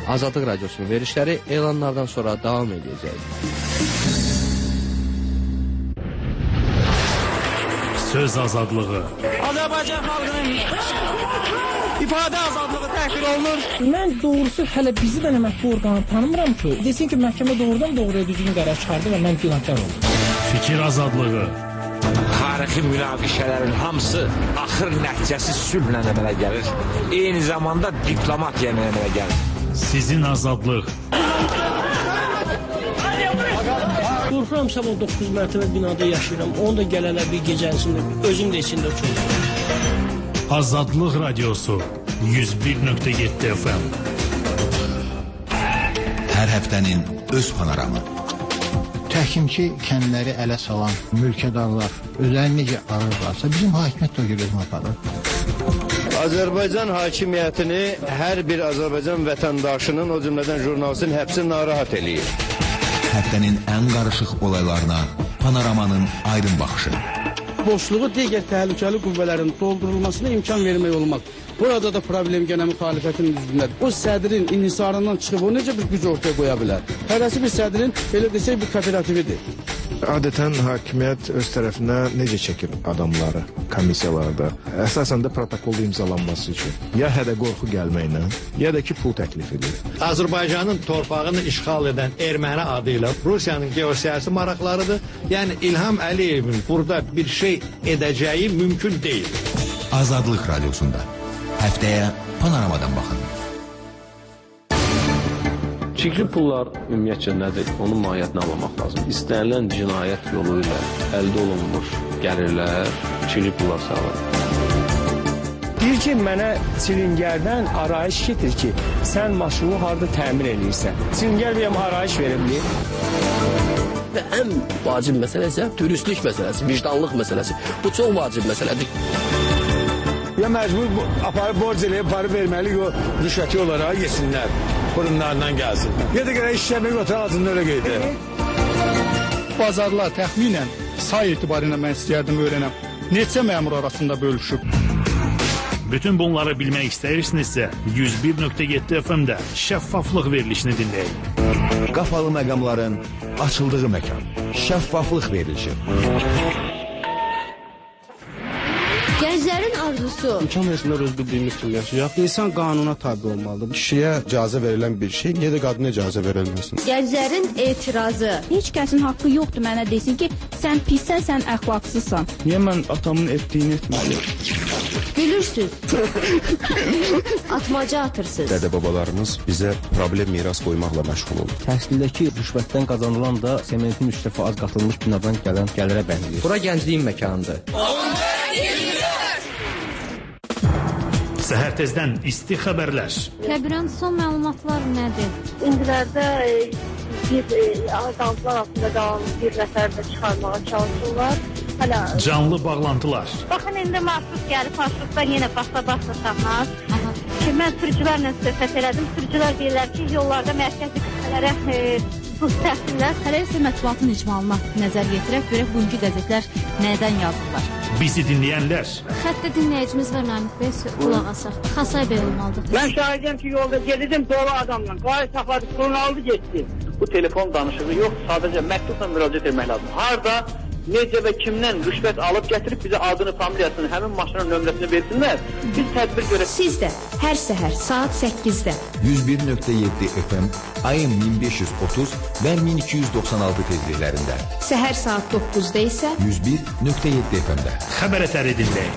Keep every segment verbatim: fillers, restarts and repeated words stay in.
Azadlıq Radiosunun verilişləri elanlardan sonra davam edəcək. Söz azadlığı. Azərbaycan xalqının ifadə azadlığı təhqir olunur. Mən doğrusu hələ bizi də əməkli orqanı tanımıram ki, desin ki, məhkəmə doğrudan doğruya düzgün qərar çıxardı və mən günahkar oldum. Fikir azadlığı. Tarixi münaqişələrin hamısı axır nəticəsi sülhlə əmələ gəlir. Eyni zamanda diplomatiya əmələ gəlir. Sizin azadlıq. Qorxuram, sabah doqquz mərtəbə binada yaşayıram. Onu da gələnə bir gecənisində, özüm də içində uçurum. Azadlıq Radiosu yüz bir nöqtə yeddi F M. Hər həftənin öz panoramı. Təhkimçi kəndləri ələ salan mülkədarlar özlərini necə arırlarsa, bizim hakimiyyət də görürüz aparır. Azərbaycan hakimiyyətini hər bir Azərbaycan vətəndaşının, o cümlədən jurnalistin həbsi narahat eləyir. Həftənin ən qarışıq olaylarına panoramanın aydın baxışı. Boşluğu digər təhlükəli qüvvələrin doldurulmasına imkan vermək olmaq. Burada da problem gənə müxalifətin üstündədir. O sədrin inhisarından çıxıb o necə bir güc ortaya qoya bilər? Hərəsi bir sədrin, elə desək, bir kooperatividir. Adətən hakimiyyət öz tərəfinə necə çəkir adamları komissiyalarda? Əsasən də protokolda imzalanması üçün. Ya hədə qorxu gəlməklə, ya da ki, pul təklif edir. Azərbaycanın torpağını işğal edən erməni adı ilə Rusiyanın geosiyasi maraqlarıdır. Yəni İlham Əliyevin burada bir şey edəcəyi mümkün deyil. Azadlıq Radiosunda. Həftəyə panoramadan baxın. Çirkli pullar ümumiyyətcə nədir? Onun mahiyyətini anlamaq lazım. İstənilən cinayət yolu ilə əldə olunmuş gəlirlər çirkli pullar sağlar. Deyir ki, mənə çilingərdən arayış getir ki, sən maşını harada təmir edirsən. Çilingər bir arayış verilmir. Və ən vacib məsələ isə dürüstlük məsələsi, vicdanlıq məsələsi. Bu çox vacib məsələdir. Ya məcbur aparıb borc eləyib, parı verməli, o rüşvəti olaraq yesinlər. Burunlarından gəlsin. Ya da görə işləmək otur ağzında öyle qeydir. Bazarlar təxminən say etibarıyla mən istəyərdim öyrənəm. Neçə məmur arasında bölüşüb? Bütün bunları bilmək istəyirsinizsə yüz bir nöqtə yeddi F M-də şəffaflıq verilişini dinləyin. Qapalı məqamların açıldığı məkan. Şəffaflıq verilişi. Gənclərin arzusu. İmkan versinlər öz bildiyimiz kimi yaşayaq. İnsan qanuna tabi olmalıdır. Kişiyə icazə verilən bir şey, niyə də qadına icazə verilməsin? Gənclərin etirazı. Heç kəsin haqqı yoxdur mənə desin ki, sən pissən, sən əxlaqsızsan. Niyə mən atamın etdiyini etməliyim? Gülürsüz. Atmaca atırsınız. Dədə-babalarımız bizə problem miras qoymaqla məşğul olur. Təhsildəki rüşvətdən qazanılan da sementin üç dəfə az qatılmış binadan gələn gəlirə bənzəyir. Bura gəncliyin məkanıdır. Səhər tezdən isti xəbərlər. Kəbirən son məlumatlar nədir? İndilərdə bir adamlar altında qalan bir nəfər də çıxarmağa çalışırlar. Hələ canlı bağlantılar. Baxın, indi marşrut gəlib, marşrutdan yenə basa-basa saxlar. Ki, mən sürücülərlə söhbət elədim. Sürücülər deyirlər ki, yollarda mərkəzi qüvvələrə buz təhsillər. Hələ isə mətbuatın icmalına nəzər yetirək, görək bugünkü qəzetlər nədən yazırlar. Bizi dinləyənlər. Xəttə dinləyicimiz var Namik bəy, qulaq asaq. Xasay bəy olmalıdır. Mən şahidəm ki, yolda gedirdim dolu adamla. Qayı saxladı, pulunu aldı, getdi. Bu telefon danışığı yox, sadəcə məktubla müraciət etmək lazım. Harda, necə və kimdən rüşvət alıb gətirib bizə adını, familiyasını, həmin maşının nömrəsini versinlər. Biz tədbir görək. Siz də hər səhər saat səkkizdə yüz bir nöqtə yeddi F M, A M min beş yüz otuz və min iki yüz doxsan altı tezliklərində. Səhər saat doqquzda isə yüz bir nöqtə yeddi F M-də. Xəbər əsəri dinləyin.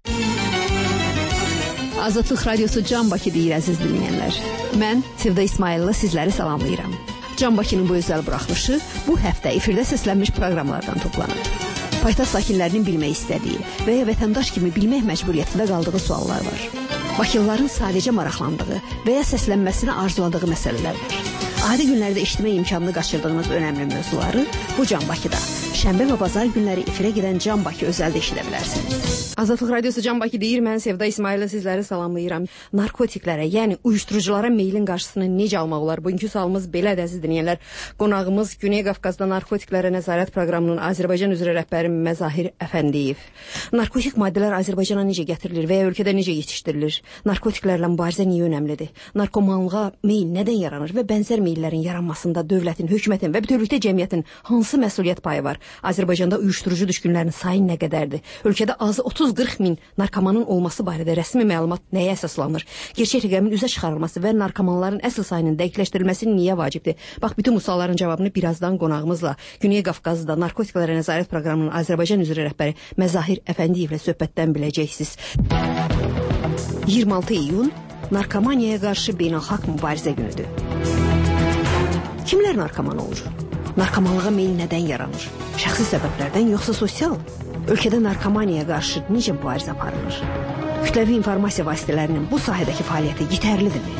Azadlıq Radiosu Can Bakı deyir əziz dinləyənlər. Mən Sevda İsmailova sizləri salamlayıram. Can Bakının bu özəl buraxılışı bu həftə efirdə səslənmiş proqramlardan toplanıb. Paytaxt sakinlərinin bilmək istədiyi və ya vətəndaş kimi bilmək məcburiyyətində qaldığı suallar var. Bakılıların sadəcə maraqlandığı və ya səslənməsini arzuladığı məsələlər var. Adi günlərdə eşitmə imkanını qaçırdığınız önəmli mövzuları bu Can Bakıda şənbə və bazar günləri efirə gedən Can Bakı özəldə eşidə bilərsiniz. Azadlıq Radiosu Can Bakı deyir, mən Sevda İsmail'lə sizləri salamlayıram. Narkotiklərə, yəni uyuşturuculara meylin qarşısını necə almaq olar? Bugünkü sualımız belədir, əziz dinləyənlər. Qonağımız Güney Qafqazda Narkotiklərə Nəzarət Proqramının Azərbaycan üzrə rəhbəri Məzahir Əfəndiyev. Narkotik maddələr Azərbaycana necə gətirilir və ya ölkədə necə yetişdirilir? Narkotiklərlə mübarizə niyə önəmlidir? Narkomanlığa meyl nədən yaranır və bənzər meyllərin yaranmasında dövlətin, hökumətin və bütövlükdə cəmiyyətin hansı məsuliyyət payı var? Azərbaycanda uyuşturucu düşkünlərin sayı nə qədərdir? Ölkədə azı otuz qırx min narkomanın olması barədə rəsmi məlumat nəyə əsaslanır? Gerçək rəqəmin üzə çıxarılması və narkomanların əsl sayının dəqiqləşdirilməsi niyə vacibdir? Bax, bütün bu sualların cavabını birazdan qonağımızla Güney Qafqazda Narkotiklərə Nəzarət Proqramının Azərbaycan üzrə rəhbəri Məzahir Əfəndiyevlə söhbətdən biləcəksiniz. iyirmi altı iyun narkomaniyaya qarşı beynəlxalq mübarizə günüdür. Kimlər narkoman olur? Narkomanlığa meyl nədən yaranır? Şəxsi səbəblərdən yoxsa sosial? Ölkədə narkomaniyaya qarşı necə mübarizə aparılır? Kütləvi informasiya vasitələrinin bu sahədəki fəaliyyəti yetərlidirmi?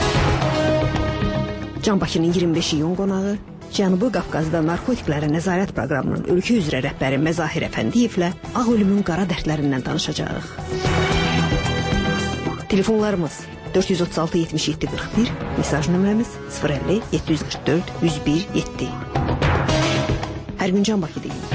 Can Bakının iyirmi beş iyun qonağı Cənubi Qafqazda Narkotiklərə Nəzarət Proqramının ölkə üzrə rəhbəri Məzahir Əfəndiyevlə ağ ölümün qara dərdlərindən danışacağıq. Telefonlarımız dörd yüz otuz altı yetmiş yeddi qırx bir, mesaj nömrəmiz sıfır əlli yeddi yüz qırx dörd yüz bir yeddi. Hər gün Can Bakı deyin.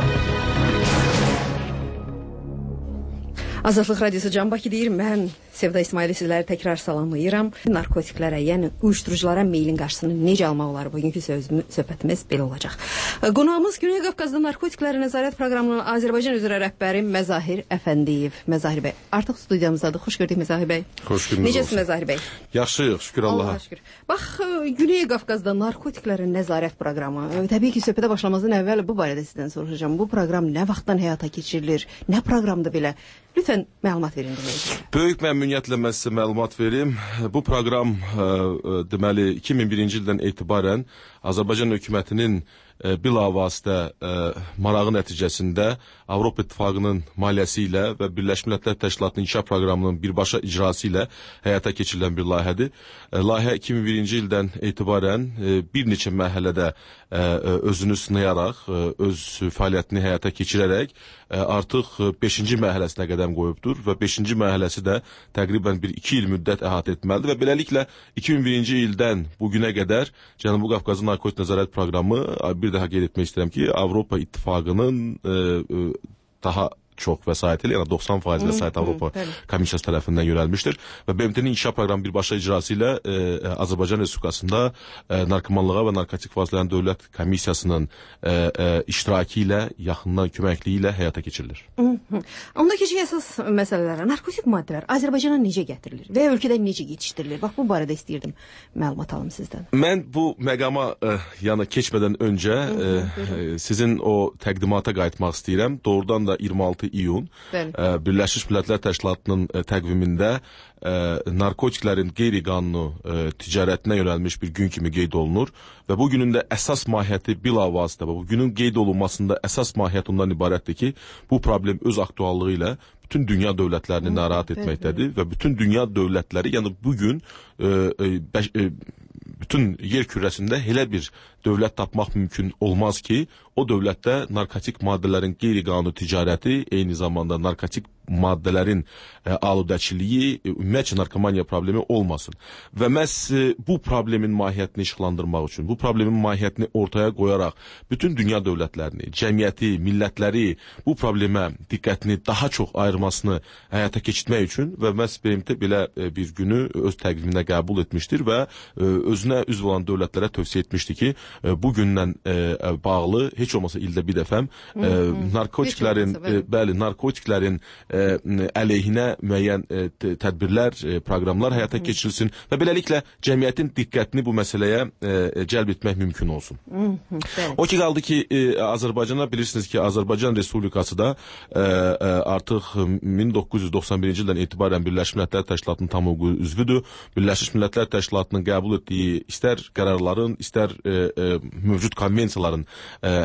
Azadlıq Radiosu Can Bakı deyir, mən Sevda İsmail'i sizləri təkrar salamlayıram. Narkotiklərə, yəni uyuşturuculara meylin qarşısını necə almaq olar? Bugünkü sözümüz, söhbətimiz belə olacaq. Qonağımız Güney Qafqazda Narkotiklərə Nəzarət Proqramının Azərbaycan üzrə rəhbəri Məzahir Əfəndiyev. Məzahir bəy, artıq studiyamızdadır. Xoş gördük Məzahir bəy. Xoş gördük. Necəsiz Məzahir bəy? Yaxşıyıq, şükür Allaha. Allaha şükür. Bax, Güney Qafqazda Narkotiklərə Nəzarət Proqramı. Təbii ki, söhbətə başlamazdan əvvəl bu barədə sizdən soruşacağım. Bu proqram nə vaxtdan həyata keçirilir? Nə proqramdır belə? Lütfən məlumat verin dinləyicilər. Böyük məmnuniyyətlə mən sizə məlumat verim. Bu proqram ə, ə, deməli iki min birinci ildən etibarən Azərbaycan hökumətinin ə, bilavasitə ə, marağı nəticəsində Avropa İttifaqının maliyyəsi ilə və Birləşmiş Millətlər Təşkilatının inkişaf proqramının birbaşa icrası ilə həyata keçirilən bir layihədir. Ə, layihə iki min birinci ildən etibarən ə, bir neçə mərhələdə ə, özünü sınayaraq, ə, öz fəaliyyətini həyata keçirərək ə, artıq beşinci mərhələsinə qədəm qoyubdur və beşinci mərhələsi də təqribən bir iki il müddət əhatə etməlidir və beləliklə iki min birinci ildən bugünə qədər Cənubi Qafqazın Narkotik Nəzarət Proqramı, bir daha qeyd etmək istəyirəm ki, Avropa İttifaqının e, e, daha çox vəsait ilə, yəni doxsan faiz vəsait Avropa Komissiyası tərəfindən yönəlmişdir və B M T-nin inkişaf proqramı birbaşa icrası ilə e, Azərbaycan Respublikasında e, narkomanlığa və narkotik vasitələrin dövlət komissiyasının e, e, iştirakı ilə, yaxından köməkliyi ilə həyata keçirilir. Onda keçək əsas məsələlərə. Narkotik maddələr Azərbaycana necə gətirilir və ölkədə necə yetişdirilir? Bax, bu barədə istəyirdim məlumat alım sizdən. Mən bu məqama e, yəni keçmədən öncə e, e, sizin o təqdimata qayıtmaq istəyirəm. Doğrudan da iyirmi altı iyun ə, Birləşmiş Millətlər Təşkilatının ə, təqvimində ə, narkotiklərin qeyri-qanuni ə, ticarətinə yönəlmiş bir gün kimi qeyd olunur və bu günün də əsas mahiyyəti bilavasitə, bu günün qeyd olunmasında əsas mahiyyət ondan ibarətdir ki, bu problem öz aktuallığı ilə bütün dünya dövlətlərini narahat etməkdədir və bütün dünya dövlətləri, yəni bugün ə, ə, ə, bütün yer kürəsində elə bir dövlət tapmaq mümkün olmaz ki, o dövlətdə narkotik maddələrin qeyri-qanuni ticarəti, eyni zamanda narkotik maddələrin ə, aludəçiliyi, ümumiyyətcə narkomaniya problemi olmasın. Və məhz ə, bu problemin mahiyyətini işıqlandırmaq üçün, bu problemin mahiyyətini ortaya qoyaraq, bütün dünya dövlətlərini, cəmiyyəti, millətləri bu problemə diqqətini daha çox ayırmasını həyata keçirmək üçün və məhz B M T belə ə, bir günü öz təqviminə qəbul etmişdir və ə, özünə üzv olan dövlətlərə tövsiyə etmişdi ki, ə, bu gündən ə, bağlı heç olmasa ildə bir dəfəm ə, narkotiklərin, ə, bəli, narkotiklərin ə, əleyhinə müəyyən ə, tədbirlər, ə, proqramlar həyata keçirilsin və beləliklə cəmiyyətin diqqətini bu məsələyə ə, cəlb etmək mümkün olsun. O ki qaldı ki, ə, Azərbaycana bilirsiniz ki, Azərbaycan Respublikası da ə, ə, artıq min doqquz yüz doxsan birinci ildən etibarən Birləşmiş Millətlər Təşkilatının tam hüququ üzvüdür. Birləşmiş Millətlər Təşkilatının qəbul etdiyi istər qərarların, istər ə, ə, mövcud konvensiyaların ə,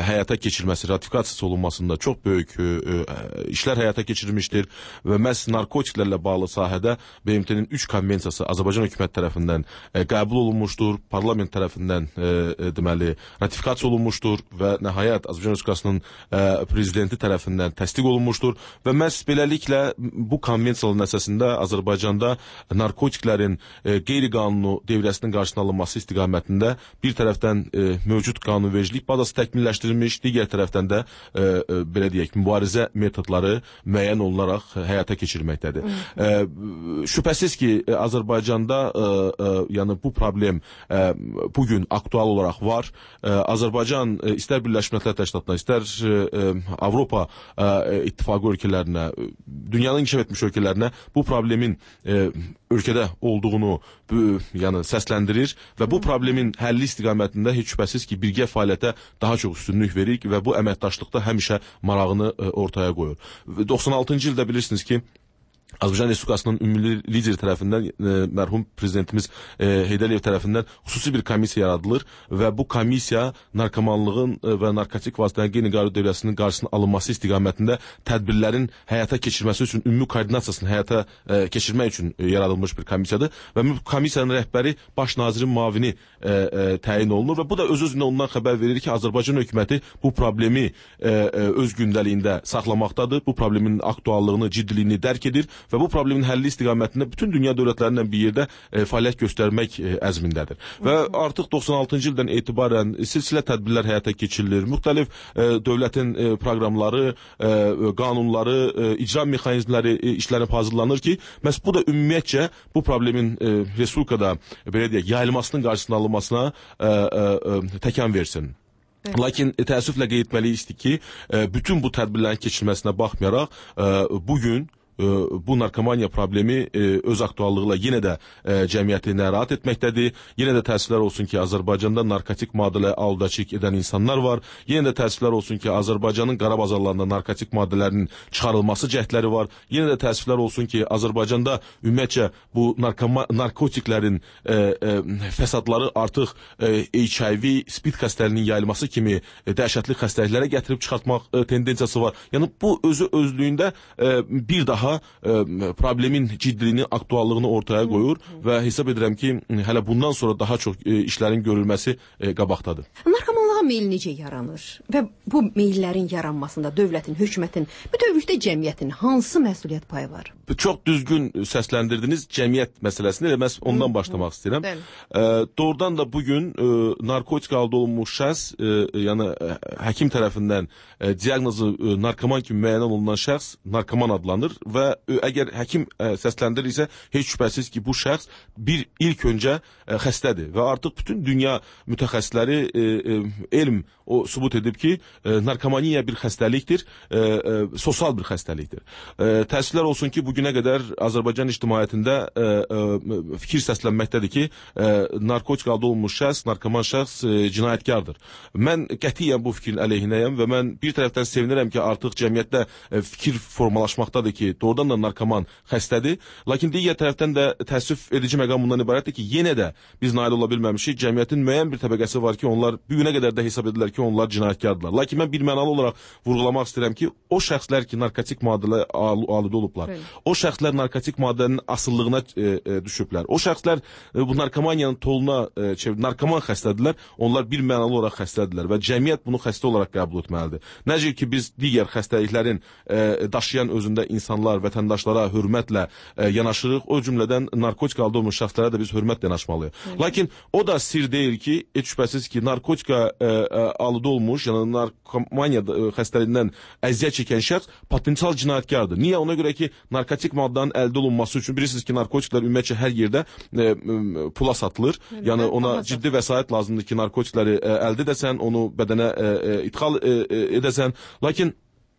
həyata keçirilməsi, ratifikasiyası olunmasında çox böyük e, e, işlər həyata keçirilmişdir və məhz narkotiklərlə bağlı sahədə B M T-nin üç konvensiyası Azərbaycan hökumət tərəfindən e, qəbul olunmuşdur, parlament tərəfindən e, e, deməli ratifikasiya olunmuşdur və nəhayət Azərbaycan Respublikasının e, prezidenti tərəfindən təsdiq olunmuşdur və məhz beləliklə bu konvensiyaların əsasında Azərbaycanda narkotiklərin e, qeyri-qanuni devrəsinin qarşısının alınması istiqamətində bir tərəfdən e, mövcud qanunvericilik bazası təkmilləşdirilmiş, digər tərəfdən də e, e, belə deyək, mübarizə metodları müəyyən olunaraq həyata keçirilməkdədir. E, şübhəsiz ki, Azərbaycanda e, e, yəni bu problem e, bugün aktual olaraq var. E, Azərbaycan e, istər Birləşmiş Millətlər Təşkilatına, istər e, Avropa e, İttifaqı ölkələrinə, dünyanın inkişaf etmiş ölkələrinə bu problemin e, ölkədə olduğunu bu, yəni səsləndirir və bu problemin həlli istiqamətində heç şübhəsiz ki, birgə fəaliyyətə daha çox üstünlük verir və bu əməkdaşlıqda həmişə marağını e, ortaya qoyur. doxsan altıncı ildə bilirsiniz ki, Azərbaycan Respublikasının ümumi lideri tərəfindən e, mərhum prezidentimiz e, Heydər Əliyev tərəfindən xüsusi bir komissiya yaradılır və bu komissiya narkomanlığın e, və narkotik vasitələrin qeyri-qanuni dövləsinin qarşısının alınması istiqamətində tədbirlərin həyata keçirilməsi üçün ümumi koordinasiyasını həyata e, keçirmək üçün e, yaradılmış bir komissiyadır və bu komissiyanın rəhbəri baş nazirin müavini e, e, təyin olunur və bu da öz-özünə ondan xəbər verir ki, Azərbaycan hökuməti bu problemi e, e, öz gündəliyində saxlamaqdadır, bu problemin aktuallığını, ciddiliyini dərk edir və bu problemin həlli istiqamətində bütün dünya dövlətlərindən bir yerdə e, fəaliyyət göstərmək e, əzmindədir. Və artıq doxsan altıncı ildən etibarən silsilə tədbirlər həyata keçirilir. Müxtəlif e, dövlətin e, proqramları, e, qanunları, e, icra mexanizmləri e, işlənib hazırlanır ki, məhz bu da ümumiyyətcə bu problemin e, respublikada belə deyək, yayılmasının qarşısının alınmasına e, e, təkan versin. Evet. Lakin e, təəssüflə qeyd etməliyik ki, e, bütün bu tədbirlərin keçirilməsinə baxmayaraq e, bugün bu narkomaniya problemi e, öz aktuallığı ilə yenə də e, cəmiyyəti narahat etməkdədir. Yenə də təəssüflər olsun ki, Azərbaycanda narkotik maddələ aldaçıq edən insanlar var. Yenə də təəssüflər olsun ki, Azərbaycanın qara bazarlarında narkotik maddələrin çıxarılması cəhdləri var. Yenə də təəssüflər olsun ki, Azərbaycanda ümumiyyətcə bu narkotiklərin e, e, fəsadları artıq e, H I V, spid xəstəliyinin yayılması kimi e, dəhşətli xəstəliklərə gətirib çıxartmaq e, tendensiyası var. Yəni bu özü özlüyündə e, bir daha e, problemin ciddiliyini, aktuallığını ortaya qoyur və hesab edirəm ki, hələ bundan sonra daha çox e, işlərin görülməsi e, qabaqdadır. Narkomanlığa meyil necə yaranır və bu meyillərin yaranmasında dövlətin, hökumətin, bütövlükdə cəmiyyətin hansı məsuliyyət payı var? Çox düzgün səsləndirdiniz cəmiyyət məsələsini və məhz ondan başlamaq istəyirəm. E, doğrudan da bugün e, narkotik halda olunmuş şəxs, e, yəni e, həkim tərəfindən e, diaqnozu e, narkoman kimi müəyyən olunan şəxs narkoman adlanır və əgər həkim ə, səsləndirirsə, heç şübhəsiz ki, bu şəxs bir ilk öncə ə, xəstədir və artıq bütün dünya mütəxəssisləri ə, ə, elm o sübut edib ki, ə, narkomaniya bir xəstəlikdir, ə, ə, sosial bir xəstəlikdir. Ə, təəssüflər olsun ki, bugünə qədər Azərbaycan ictimaiyyətində ə, ə, fikir səslənməkdədir ki, ə, narkotik halda olmuş şəxs, narkoman şəxs ə, cinayətkardır. Mən qətiyyən bu fikrin əleyhinəyəm və mən bir tərəfdən sevinirəm ki, artıq cəmiyyətdə ə, fikir formalaşmaqdadır ki, doğrudan da narkoman xəstədir. Lakin digər tərəfdən də təəssüf edici məqam bundan ibarətdir ki, yenə də biz nail ola bilməmişik. Cəmiyyətin müəyyən bir təbəqəsi var ki, onlar bu günə qədər də hesab edirlər ki, onlar cinayətkardırlar. Lakin mən bir mənalı olaraq vurğulamaq istəyirəm ki, o şəxslər ki, narkotik maddələ aludə olublar, evet. O şəxslər narkotik maddənin asıllığına e, e, düşüblər. O şəxslər e, bu narkomaniyanın toluna e, çevir, narkoman xəstədirlər. Onlar bir mənalı olaraq xəstədirlər və cəmiyyət bunu xəstə olaraq qəbul etməlidir. Necə ki, biz digər xəstəliklərin e, daşıyan özündə insanlar, vətəndaşlara hörmətlə e, yanaşırıq. O cümlədən narkotik halda olmuş şəxslərə də biz hörmətlə yanaşmalıyıq. Evet. Lakin o da sir deyil ki, heç şübhəsiz ki, narkotika e, e, alıda olmuş, yəni narkomaniya e, xəstəliyindən əziyyət çəkən şəxs potensial cinayətkardır. Niyə? Ona görə ki, narkotik maddanın əldə olunması üçün bilirsiniz ki, narkotiklər ümumiyyətcə hər yerdə e, e, pula satılır. Evet, yəni ona ciddi vəsait lazımdır ki, narkotikləri e, əldə edəsən, onu bədənə e, e, idxal e, e, edəsən. Lakin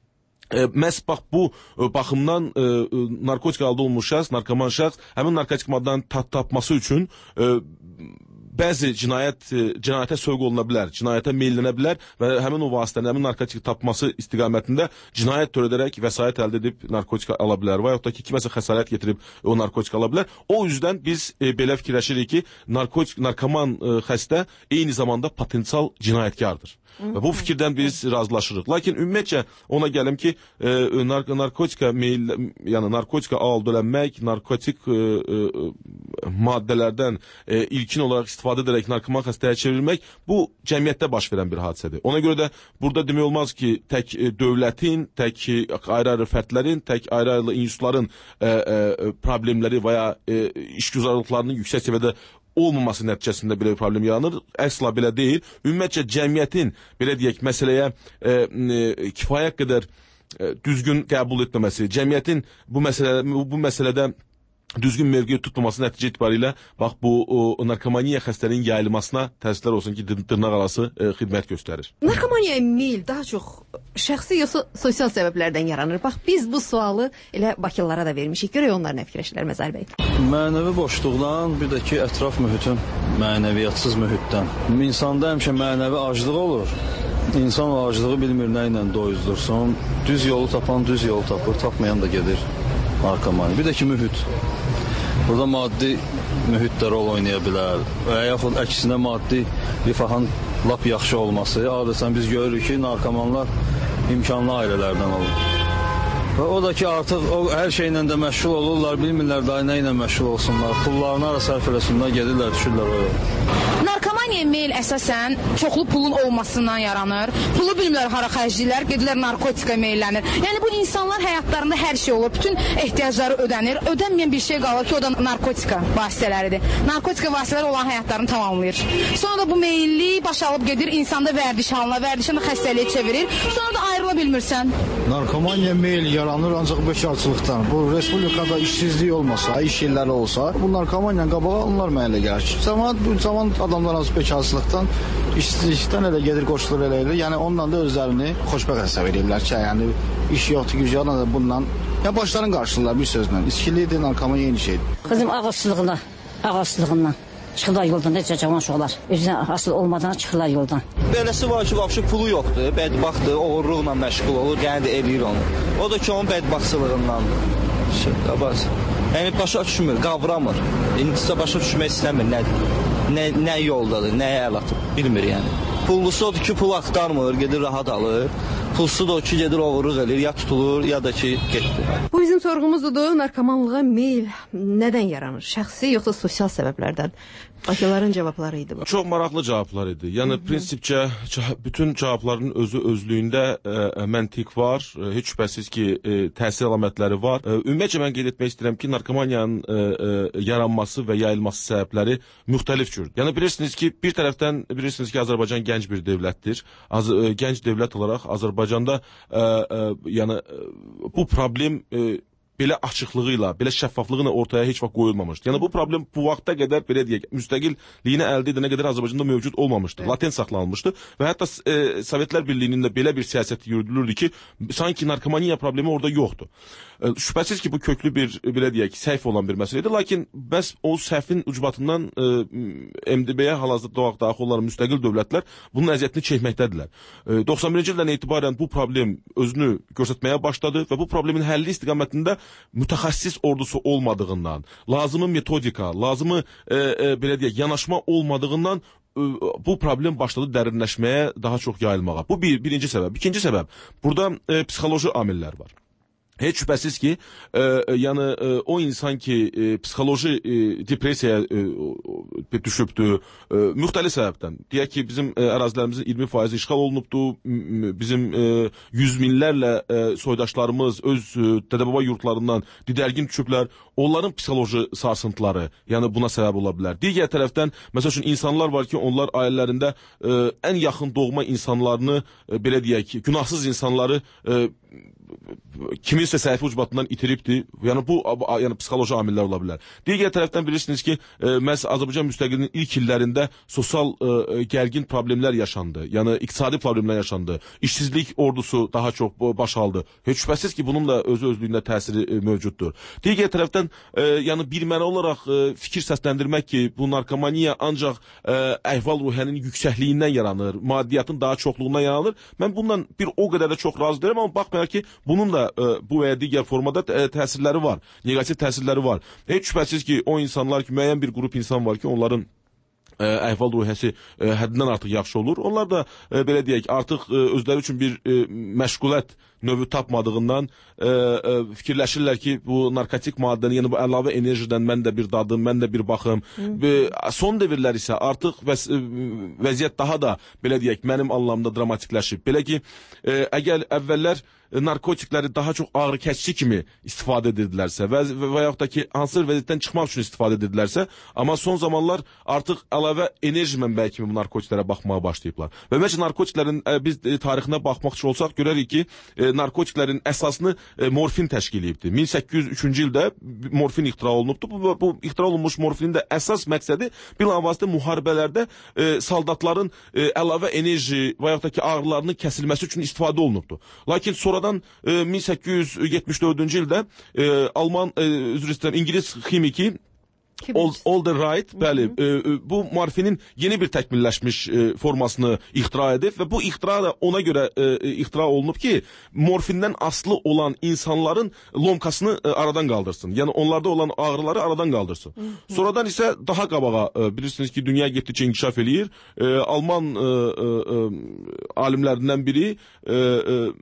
E, məhz bax bu e, baxımdan e, narkotik halda olmuş şəxs, narkoman şəxs həmin narkotik maddanın tat tapması üçün e, bəzi cinayət e, cinayətə sövq oluna bilər, cinayətə meyllənə bilər və həmin o vasitənin, həmin narkotik tapması istiqamətində cinayət törədərək vəsait əldə edib narkotik ala bilər və yaxud da ki, kiməsə xəsarət getirib o narkotik ala bilər. O yüzden biz e, belə fikirləşirik ki, narkotik, narkoman e, xəstə eyni zamanda potensial cinayətkardır. Və bu fikirdən biz razılaşırıq. Lakin ümumiyyətcə ona gəlim ki, e, nark narkotika meyil, yəni narkotika aldölənmək, narkotik e, e, maddələrdən e, ilkin olaraq istifadə edərək narkoman xəstəyə çevrilmək bu cəmiyyətdə baş verən bir hadisədir. Ona görə də burada demək olmaz ki, tək e, dövlətin, tək e, ayrı-ayrı fərdlərin, tək ayrı-ayrı institutların e, e, problemləri və ya e, işgüzarlıqlarının yüksək səviyyədə olmaması nəticəsində belə bir problem yaranır. Əsla belə deyil. Ümumiyyətcə cəmiyyətin belə deyək məsələyə e, e, kifayət qədər e, düzgün qəbul etməməsi, cəmiyyətin bu məsələ bu məsələdə düzgün mövqe tutmaması nəticə itibarilə bax bu o, o narkomaniya xəstəliyinin yayılmasına təəssüflər olsun ki, dırnaq arası e, xidmət göstərir. Narkomaniyaya meyl daha çox şəxsi yoxsa sosial səbəblərdən yaranır. Bax biz bu sualı elə bakılılara da vermişik. Görək onlar nə fikirləşirlər Məzər bəy. Mənəvi boşluqdan, bir də ki, ətraf mühitin mənəviyyatsız mühitdən. İnsanda həmişə mənəvi aclıq olur. İnsan o aclığı bilmir nə ilə doyuzdursun. Düz yolu tapan düz yolu tapır, tapmayan da gedir narkomaniya. Bir də ki, mühit. Burada maddi mühit də rol oynaya bilər. Və yaxud əksinə maddi rifahın lap yaxşı olması. Adətən biz görürük ki, narkomanlar imkanlı ailələrdən olur. Və o da ki, artıq o hər şeylə də məşğul olurlar, bilmirlər daha nə ilə məşğul olsunlar. Pullarını ara sərf eləsinlər, gedirlər, düşürlər o yox. Narkomaniya meyl əsasən çoxlu pulun olmasından yaranır. Pulu bilmirlər hara xərcləyirlər, gedirlər narkotika meylənir. Yəni bu insanlar həyatlarında hər şey olur, bütün ehtiyacları ödənir. Ödənməyən bir şey qalır ki, o da narkotika vasitələridir. Narkotika vasitələri olan həyatlarını tamamlayır. Sonra da bu meyilli baş alıb gedir, insanda vərdiş halına, vərdişən də xəstəliyə çevirir. Sonra da ayrıla bilmirsən. Narkomaniya meyil yaranır ancaq bekarçılıqdan. Bu respublikada işsizlik olmasa, iş yerləri olsa, bu narkomaniya qabağa onlar mənə gəlir. Zaman bu zaman adamlar az bekarçılıqdan, işsizlikdən elə gedir qoşulur elə elə. Yəni ondan da özlərini xoşbəxt hesab edirlər ki, yəni iş yoxdur, güc yoxdur da bundan ya başlarını qarşılayırlar bir sözlə. İçkilidir, narkomaniya eyni şeydir. Qızım ağaçlığına, ağaçlığından çıxırlar yoldan, necə cavan uşaqlar. Özünə asıl olmadan çıxırlar yoldan. Beləsi var ki, vəbşi pulu yoxdur, bədbaxtdır, oğurluqla məşğul olur, yəni də eləyir onu. O da ki, onun bədbaxtçılığındandır. Şey, qabaz. Yəni başa düşmür, qavramır. İndisi başa düşmək istəmir, nədir? Nə, nə yoldadır, nəyə əl atıb, bilmir yəni. Pullusu odur ki, pul axtarmır, gedir rahat alır. Pulsu da o ki, gedir oğurluq edir, ya tutulur, ya da ki, getdir. Bu bizim sorğumuzdur, narkomanlığa meyl nədən yaranır? Şəxsi yoxsa sosial səbəblərdən? Bakıların cavabları idi bu. Çox maraqlı cavablar idi. Yəni prinsipcə bütün cavabların özü özlüyündə e, məntiq var. E, heç şübhəsiz ki, e, təsir əlamətləri var. E, ümumiyyətcə mən qeyd etmək istəyirəm ki, narkomaniyanın e, e, yaranması və yayılması səbəbləri müxtəlif cürdür. Yəni bilirsiniz ki, bir tərəfdən bilirsiniz ki, Azərbaycan gənc bir dövlətdir. Az, e, gənc dövlət olaraq Azərbaycanda e, e, yəni e, bu problem e, belə açıqlığı ilə, belə şəffaflığı ilə ortaya heç vaxt qoyulmamışdı. Yəni bu problem bu vaxta qədər belə deyək, müstəqilliyini əldə edənə qədər Azərbaycanda mövcud olmamışdı. Evet. Latent saxlanılmışdı və hətta e, Sovetlər Birliyinin də belə bir siyasət yürüdülürdü ki, sanki narkomaniya problemi orada yoxdur. E, şübhəsiz ki, bu köklü bir belə deyək, səhv olan bir məsələdir. Lakin bəs o səhvin ucbatından e, M D B-yə hal-hazırda daxil olan müstəqil dövlətlər bunun əziyyətini çəkməkdədirlər. E, doxsan birinci ildən etibarən bu problem özünü göstərməyə başladı və bu problemin həlli istiqamətində mütəxəssis ordusu olmadığından, lazımı metodika, lazımı e, e, belə deyək, yanaşma olmadığından e, bu problem başladı dərinləşməyə, daha çox yayılmağa. Bu bir, birinci səbəb. İkinci səbəb, burada e, psixoloji amillər var. Heç şübhəsiz ki, e, yəni e, o insan ki, e, psixoloji e, depressiyaya e, düşübdür, e, müxtəlif səbəbdən. Deyək ki, bizim e, ərazilərimizin iyirmi faizi işğal olunubdur, bizim e, yüz minlərlə e, soydaşlarımız öz e, dədə-baba yurtlarından didərgin düşüblər, onların psixoloji sarsıntıları, yəni buna səbəb ola bilər. Digər tərəfdən, məsəl üçün insanlar var ki, onlar ailələrində e, ən yaxın doğma insanlarını, e, belə deyək, günahsız insanları e, kiminsə səhifə ucbatından itiribdir. Yəni bu yəni psixoloji amillər ola bilər. Digər tərəfdən bilirsiniz ki, e, məhz Azərbaycan müstəqilliyinin ilk illərində sosial e, gərgin problemlər yaşandı. Yəni iqtisadi problemlər yaşandı. İşsizlik ordusu daha çox baş aldı. Heç şübhəsiz ki, bunun da özü özlüyündə təsiri e, mövcuddur. Digər tərəfdən e, yəni birmənalı olaraq e, fikir səsləndirmək ki, bu narkomaniya ancaq e, əhval-ruhiyyənin yüksəkliyindən yaranır, maddiyyatın daha çoxluğundan yaranır. Mən bundan bir o qədər də çox razı deyirəm, amma baxmayaraq ki, bunun da e, bu və ya digər formada e, təsirləri var, negativ təsirləri var. Heç şübhəsiz ki, o insanlar ki, müəyyən bir qrup insan var ki, onların əhval-ruhiyyəsi həddindən artıq yaxşı olur. Onlar da e, belə deyək, artıq e, özləri üçün bir e, məşğulət növü tapmadığından e, e, fikirləşirlər ki, bu narkotik maddəni, yəni bu əlavə enerjidən mən də bir dadım, mən də bir baxım. E, son devirlər isə artıq vəz vəziyyət daha da belə deyək, mənim anlamda dramatikləşib. Belə ki, e, əgər əvvəllər narkotikləri daha çox ağrı kəsici kimi istifadə edirdilərsə və, və yaxud da ki, hansı vəziyyətdən çıxmaq üçün istifadə edirdilərsə, amma son zamanlar artıq əlavə enerji mənbəyi kimi bu narkotiklərə baxmağa başlayıblar. Və ümumiyyətlə narkotiklərin e, biz e, tarixinə baxmaq üçün olsaq görərik ki, e, narkotiklərin əsasını e, morfin təşkil edibdir. min səkkiz yüz üçüncü ildə morfin ixtira olunubdur. Bu, bu ixtira olunmuş morfinin də əsas məqsədi bilavasitə müharibələrdə e, soldatların e, əlavə enerji və yaxud da ki, ağrılarının kəsilməsi üçün istifadə olunubdur. Lakin sonra min səkkiz yüz yetmiş dördüncü ildə e, Alman, e, üzr istəyirəm, İngiliz ximiki Alderwright, bəli, e, e, bu morfinin yeni bir təkmilləşmiş e, formasını ixtira edib və bu ixtira da ona görə e, ixtira olunub ki, morfindən aslı olan insanların lomkasını e, aradan qaldırsın. Yəni onlarda olan ağrıları aradan qaldırsın. Hı -hı. Sonradan isə daha qabağa e, bilirsiniz ki, dünya getdikcə inkişaf eləyir. E, Alman e, e, e, alimlərindən biri e, e,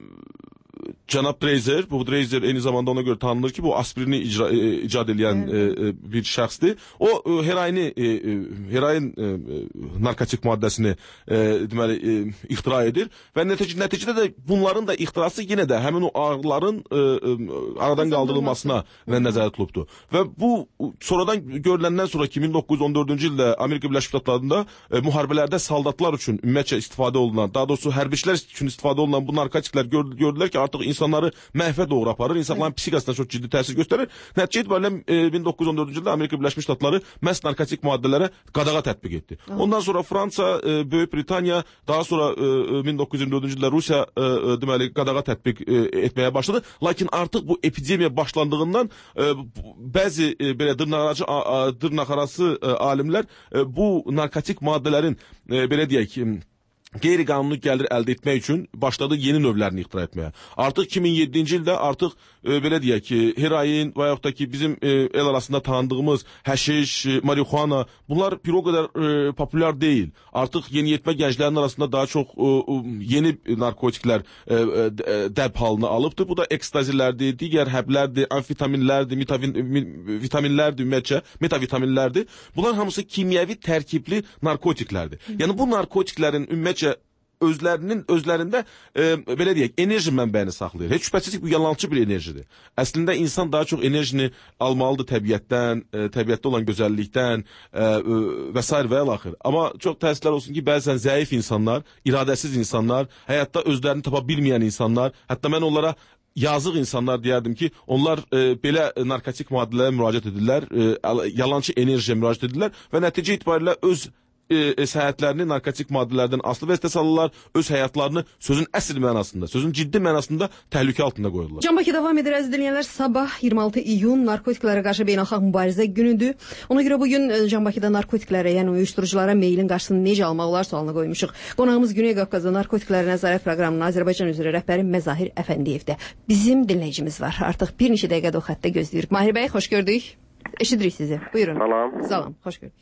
Cənab Dreyer, bu Dreyer eyni zamanda ona görə tanınır ki, bu aspirini icra, e, icad edən e, e, bir şəxsdir. O e, heroini, e, heroin e, narkotik maddəsini e, deməli e, ixtira edir və nəticə, nəticədə də bunların da ixtirası yenə də həmin o ağrıların e, e, aradan qaldırılmasına nəzərdə tutulubdur. Və bu sonradan görüləndən sonra ki, min doqquz yüz on dördüncü ildə Amerika Birləşmiş Ştatlarında e, müharibələrdə soldatlar üçün ümumiyyətcə istifadə olunan, daha doğrusu hərbçilər üçün istifadə olunan bu narkotiklər gördülər ki, artıq insanları məhvə doğru aparır, insanların psixikasına çox ciddi təsir göstərir. Nəticə itibarilə e, min doqquz yüz on dördüncü ildə Amerika Birləşmiş Ştatları məhz narkotik maddələrə qadağa tətbiq etdi. Ondan sonra Fransa, e, Böyük Britaniya, daha sonra e, min doqquz yüz iyirmi dördüncü ildə Rusiya e, deməli qadağa tətbiq e, etməyə başladı. Lakin artıq bu epidemiya başlandığından e, bəzi e, belə dırnaqarası, dırnaqarası e, alimlər e, bu narkotik maddələrin e, belə deyək, qeyri-qanuni gəlir əldə etmək üçün başladı yeni növlərini ixtira etməyə. Artıq iki min yeddinci ildə artıq e, belə deyək ki, heroin və yaxud da ki, bizim e, el arasında tanıdığımız həşiş, e, marihuana, bunlar bir o qədər e, populyar deyil. Artıq yeniyetmə gənclərin arasında daha çox e, e, yeni narkotiklər e, e, dəb halını alıbdır. Bu da ekstazilərdir, digər həblərdir, amfetaminlərdir, mitavin, vitaminlərdir, ümumiyyətcə, metavitaminlərdir. Bunlar hamısı kimyəvi tərkibli narkotiklərdir. Yəni bu narkotiklərin ümumiyyətcə özlərinin özlərində e, belə deyək, enerji mənbəyini saxlayır. Heç şübhəsiz ki, bu yalançı bir enerjidir. Əslində insan daha çox enerjini almalıdır təbiətdən, e, təbiətdə olan gözəllikdən e, e, və s. və əlaxır. Amma çox təəssüflər olsun ki, bəzən zəif insanlar, iradəsiz insanlar, həyatda özlərini tapa bilməyən insanlar, hətta mən onlara yazıq insanlar deyərdim ki, onlar e, belə narkotik maddələrə müraciət edirlər, e, yalançı enerjiyə müraciət edirlər və nəticə itibarilə öz E, e, səhətlərini narkotik maddələrdən aslı vəzifə salırlar, öz həyatlarını sözün əsl mənasında, sözün ciddi mənasında təhlükə altında qoyurlar. Can Bakı davam edir, əziz dinləyənlər. Sabah iyirmi altı iyun narkotiklərə qarşı beynəlxalq mübarizə günüdür. Ona görə bugün Can Bakıda narkotiklərə, yəni uyuşturuculara meylin qarşısını necə almaq olar sualını qoymuşuq. Qonağımız Güney Qafqazda narkotiklərə nəzarət proqramının Azərbaycan üzrə rəhbəri Məzahir Əfəndiyevdir. Bizim dinləyicimiz var. Artıq bir neçə dəqiqədə o xəttə gözləyirik. Mahir bəy, xoş gördük. Eşidirik sizi. Buyurun. Salam. Salam, xoş gördük.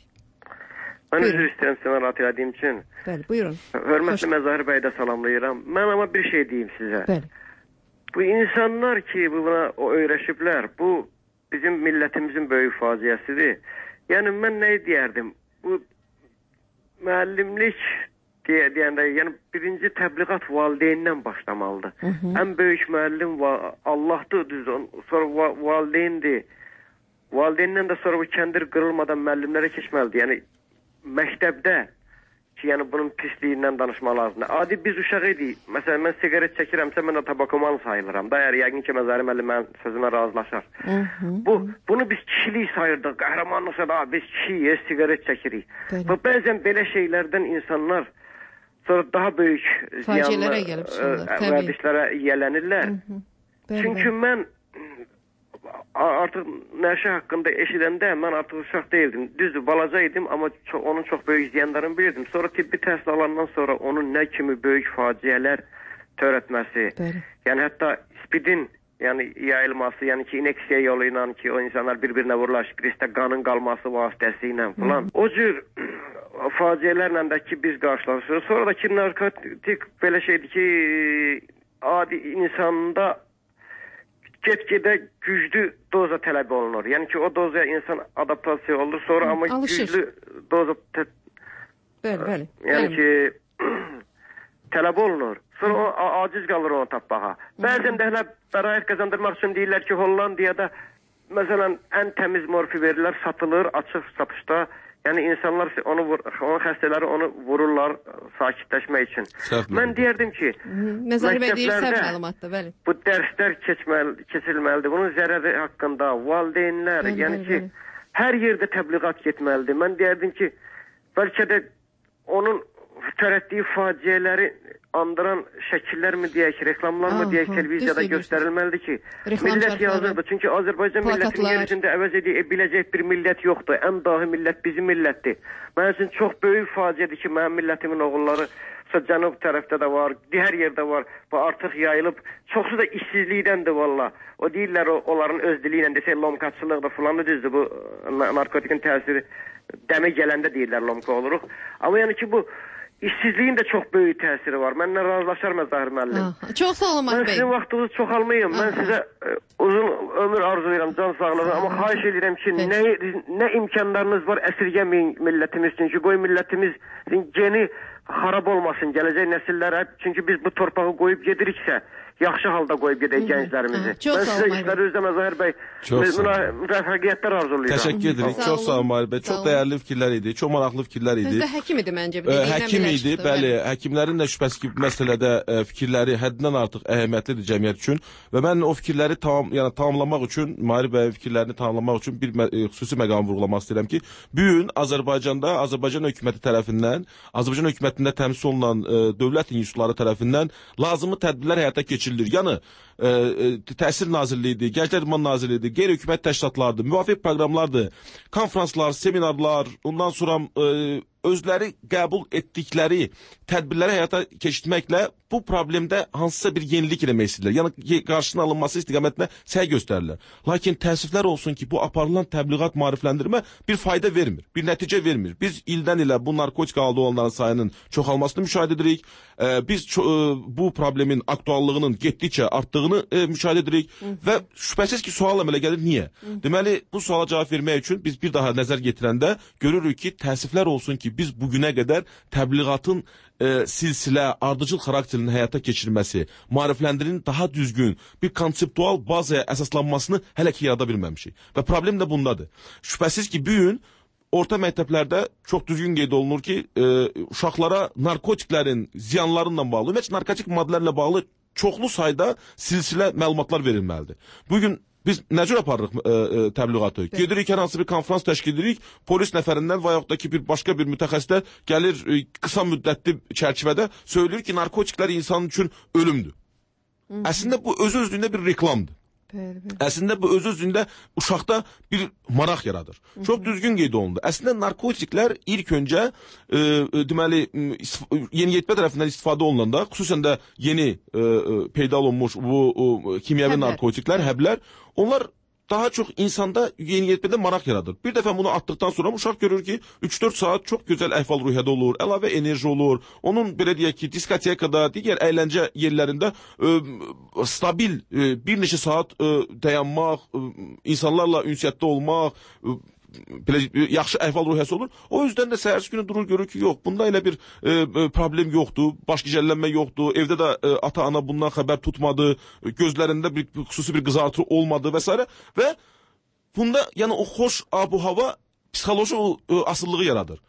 Mən üzr istəyirəm sizə rahat edeyim üçün. Bəli, buyurun. Hörmətli Məzahir bəy də salamlayıram. Mən amma bir şey deyim sizə. Bəli. Bu insanlar ki, buna o öyrəşiblər, bu bizim millətimizin böyük faciəsidir. Yəni mən nə deyərdim? Bu müəllimlik deyə deyəndə, yəni birinci təbliğat valideyndən başlamalıdır. Hı -hı. Ən böyük müəllim Allahdır, düzdür, sonra valideyndir. Valideyndən də sonra bu kəndir qırılmadan müəllimlərə keçməlidir. Yəni məktəbdə ki, yəni bunun pisliyindən danışmaq lazımdır. Adi biz uşaq idik. Məsələn, mən siqaret çəkirəmsə, mən də tabakoman sayılıram. Da, əgər yəqin ki, Məzəri müəllim mənim sözümə razılaşar. Hı -hı. Bu, bunu biz kişilik sayırdıq. Qəhrəmanlıqsa da, biz kişiyiz, siqaret çəkirik. Və bəzən belə şeylərdən insanlar sonra daha böyük ziyanlı vərdişlərə yiyələnirlər. Çünki mən artıq nəşə haqqında eşidəndə mən artıq uşaq deyildim. Düzdür, balaca idim, amma çox, onun çox böyük ziyanlarını bilirdim. Sonra tibbi təhsil alandan sonra onun nə kimi böyük faciələr törətməsi, bəli. Yəni hətta spidin yəni yayılması, yəni ki, ineksiya yolu ilə ki, o insanlar bir-birinə vururlar, spiristə qanın qalması vasitəsilə falan. O cür faciələrlə də ki, biz qarşılaşırıq. Sonra da ki, narkotik belə şeydir ki, adi insanda get-gedə güclü doza tələb olunur. Yəni ki, o dozaya insan adaptasiya olur, sonra Hı, amma alışır. Güclü doza bəli, bəli. Yəni ki, tələb olunur. Sonra o aciz qalır onu tapmağa. Bəzən də hələ bəraət qazandırmaq üçün deyirlər ki, Hollandiyada məsələn ən təmiz morfi verirlər, satılır açıq satışda. Yəni insanlar onu vur, onun xəstələri onu vururlar sakitləşmək üçün. Səhv mən deyərdim ki, Nəzəri bəy deyir səhv məlumatdır, bəli. Bu dərslər keçməli, keçilməlidir. Bunun zərəri haqqında valideynlər, bəli, yəni bəli, ki, bəli. Hər yerdə təbliğat getməlidir. Mən deyərdim ki, bəlkə də onun törətdiyi faciələri andıran şəkillər mi deyək, reklamlar mı deyək, televiziyada göstərilməlidir ki, millət yazırdır. Çünki Azərbaycan millətinin yerisində əvəz edə biləcək bir millət yoxdur. Ən dahi millət bizim millətdir. Mənim üçün çox böyük faciədir ki, mənim millətimin oğulları cənub tərəfdə də var, digər yerdə var. Bu artıq yayılıb. Çoxsu da işsizlikdəndir valla. O deyirlər, o, onların öz dili ilə desək, lomkaçılıqdır filan da düzdür. Bu narkotikin təsiri dəmə gələndə deyirlər, lomka oluruq. Amma yəni ki, bu İşsizliyin də çox böyük təsiri var. Mənlə razılaşar Məzahir müəllim. Çox sağ olun Mat bəy. Mən sizin vaxtınızı çox almayayım. Mən sizə ə, uzun ömür arzulayıram, can sağlığı. Amma xahiş edirəm ki, nə, nə imkanlarınız var əsirgəməyin millətimiz üçün ki, qoy millətimizin geni xarab olmasın gələcək nəsillərə. Çünki biz bu torpağı qoyub gediriksə, yaxşı halda qoyub gedək gənclərimizi. Mən sizə işləri üzrə Məzahir bəy müvəffəqiyyətlər arzulayıram. Təşəkkür edirik. Çox sağ olun Məzahir bəy. Çox dəyərli fikirlər idi. Çox maraqlı fikirlər idi. Siz də həkim idi məncə. Həkim idi, bəli. Həkimlərin də şübhəsiz ki, bu məsələdə fikirləri həddindən artıq əhəmiyyətlidir cəmiyyət üçün və mən o fikirləri tamam, yəni tamamlamaq üçün, Məzahir bəyin fikirlərini tamamlamaq üçün bir xüsusi məqam vurğulamaq istəyirəm ki, bu gün Azərbaycanda Azərbaycan hökuməti tərəfindən, Azərbaycan hökumətində təmsil olunan dövlət institutları tərəfindən lazımi tədbirlər həyata keçirilir. Yəni e, Təhsil Nazirliyidir, Gənclər İdman Nazirliyidir, qeyri-hökumət təşkilatlardır, müvafiq proqramlardır, konfranslar, seminarlar, ondan sonra e, özləri qəbul etdikləri tədbirləri həyata keçirməklə bu problemdə hansısa bir yenilik eləmək istəyirlər. Yəni qarşısının alınması istiqamətində səy göstərirlər. Lakin təəssüflər olsun ki, bu aparılan təbliğat, maarifləndirmə bir fayda vermir, bir nəticə vermir. Biz ildən ilə bu narkotik halda olanların sayının çoxalmasını müşahidə edirik. E, biz e, bu problemin aktuallığının getdikcə artdığını e, müşahidə edirik və şübhəsiz ki, sual əmələ gəlir, niyə? Deməli, bu suala cavab vermək üçün biz bir daha nəzər getirəndə görürük ki, təəssüflər olsun ki, biz bugünə qədər təbliğatın e, silsilə, ardıcıl xarakterinin həyata keçirilməsi, maarifləndirinin daha düzgün bir konseptual bazaya əsaslanmasını hələ ki yarada bilməmişik. Və problem də bundadır. Şübhəsiz ki, bu gün orta məktəblərdə çox düzgün qeyd olunur ki, e, uşaqlara narkotiklərin ziyanlarından bağlı, ümumiyyətlə narkotik maddələrlə bağlı çoxlu sayda silsilə məlumatlar verilməlidir. Bugün biz nə cür aparırıq e, e, təbliğatı? Evet. Gedirik, hər hansı bir konferans təşkil edirik, polis nəfərindən və yaxud da ki, bir başqa bir mütəxəssislər gəlir e, qısa müddətli çərçivədə söyləyir ki, narkotiklər insan üçün ölümdür. Hı -hı. Əslində bu öz-özlüyündə bir reklamdır. Bəli, bəli. Əslində bu öz-özlüyündə uşaqda bir maraq yaradır. Hı -hı. Çox düzgün qeyd olundu. Əslində narkotiklər ilk öncə e, e, deməli yeniyetmə tərəfindən istifadə olunanda, xüsusən də yeni e, e, peyda olunmuş bu e, kimyəvi həblər. narkotiklər, həblər, onlar daha çox insanda yeniyetmədə maraq yaradır. Bir dəfə bunu atdıqdan sonra uşaq görür ki, üç dörd saat çox gözəl əhval-ruhiyyədə olur, əlavə enerji olur. Onun belə deyək ki, diskotekada, digər əyləncə yerlərində e, stabil e, bir neçə saat e, dayanmaq, e, insanlarla ünsiyyətdə olmaq, e, belə yaxşı əhval-ruhiyyəsi olur. O yüzden də səhərsi günü durur görür ki, yox, bunda elə bir e, problem yoxdur, baş gicəllənmə yoxdur, evdə də e, ata-ana bundan xəbər tutmadı, gözlərində bir, bir xüsusi bir qızartı olmadı və s. Və bunda yəni o xoş abu hava psixoloji e, asıllığı yaradır.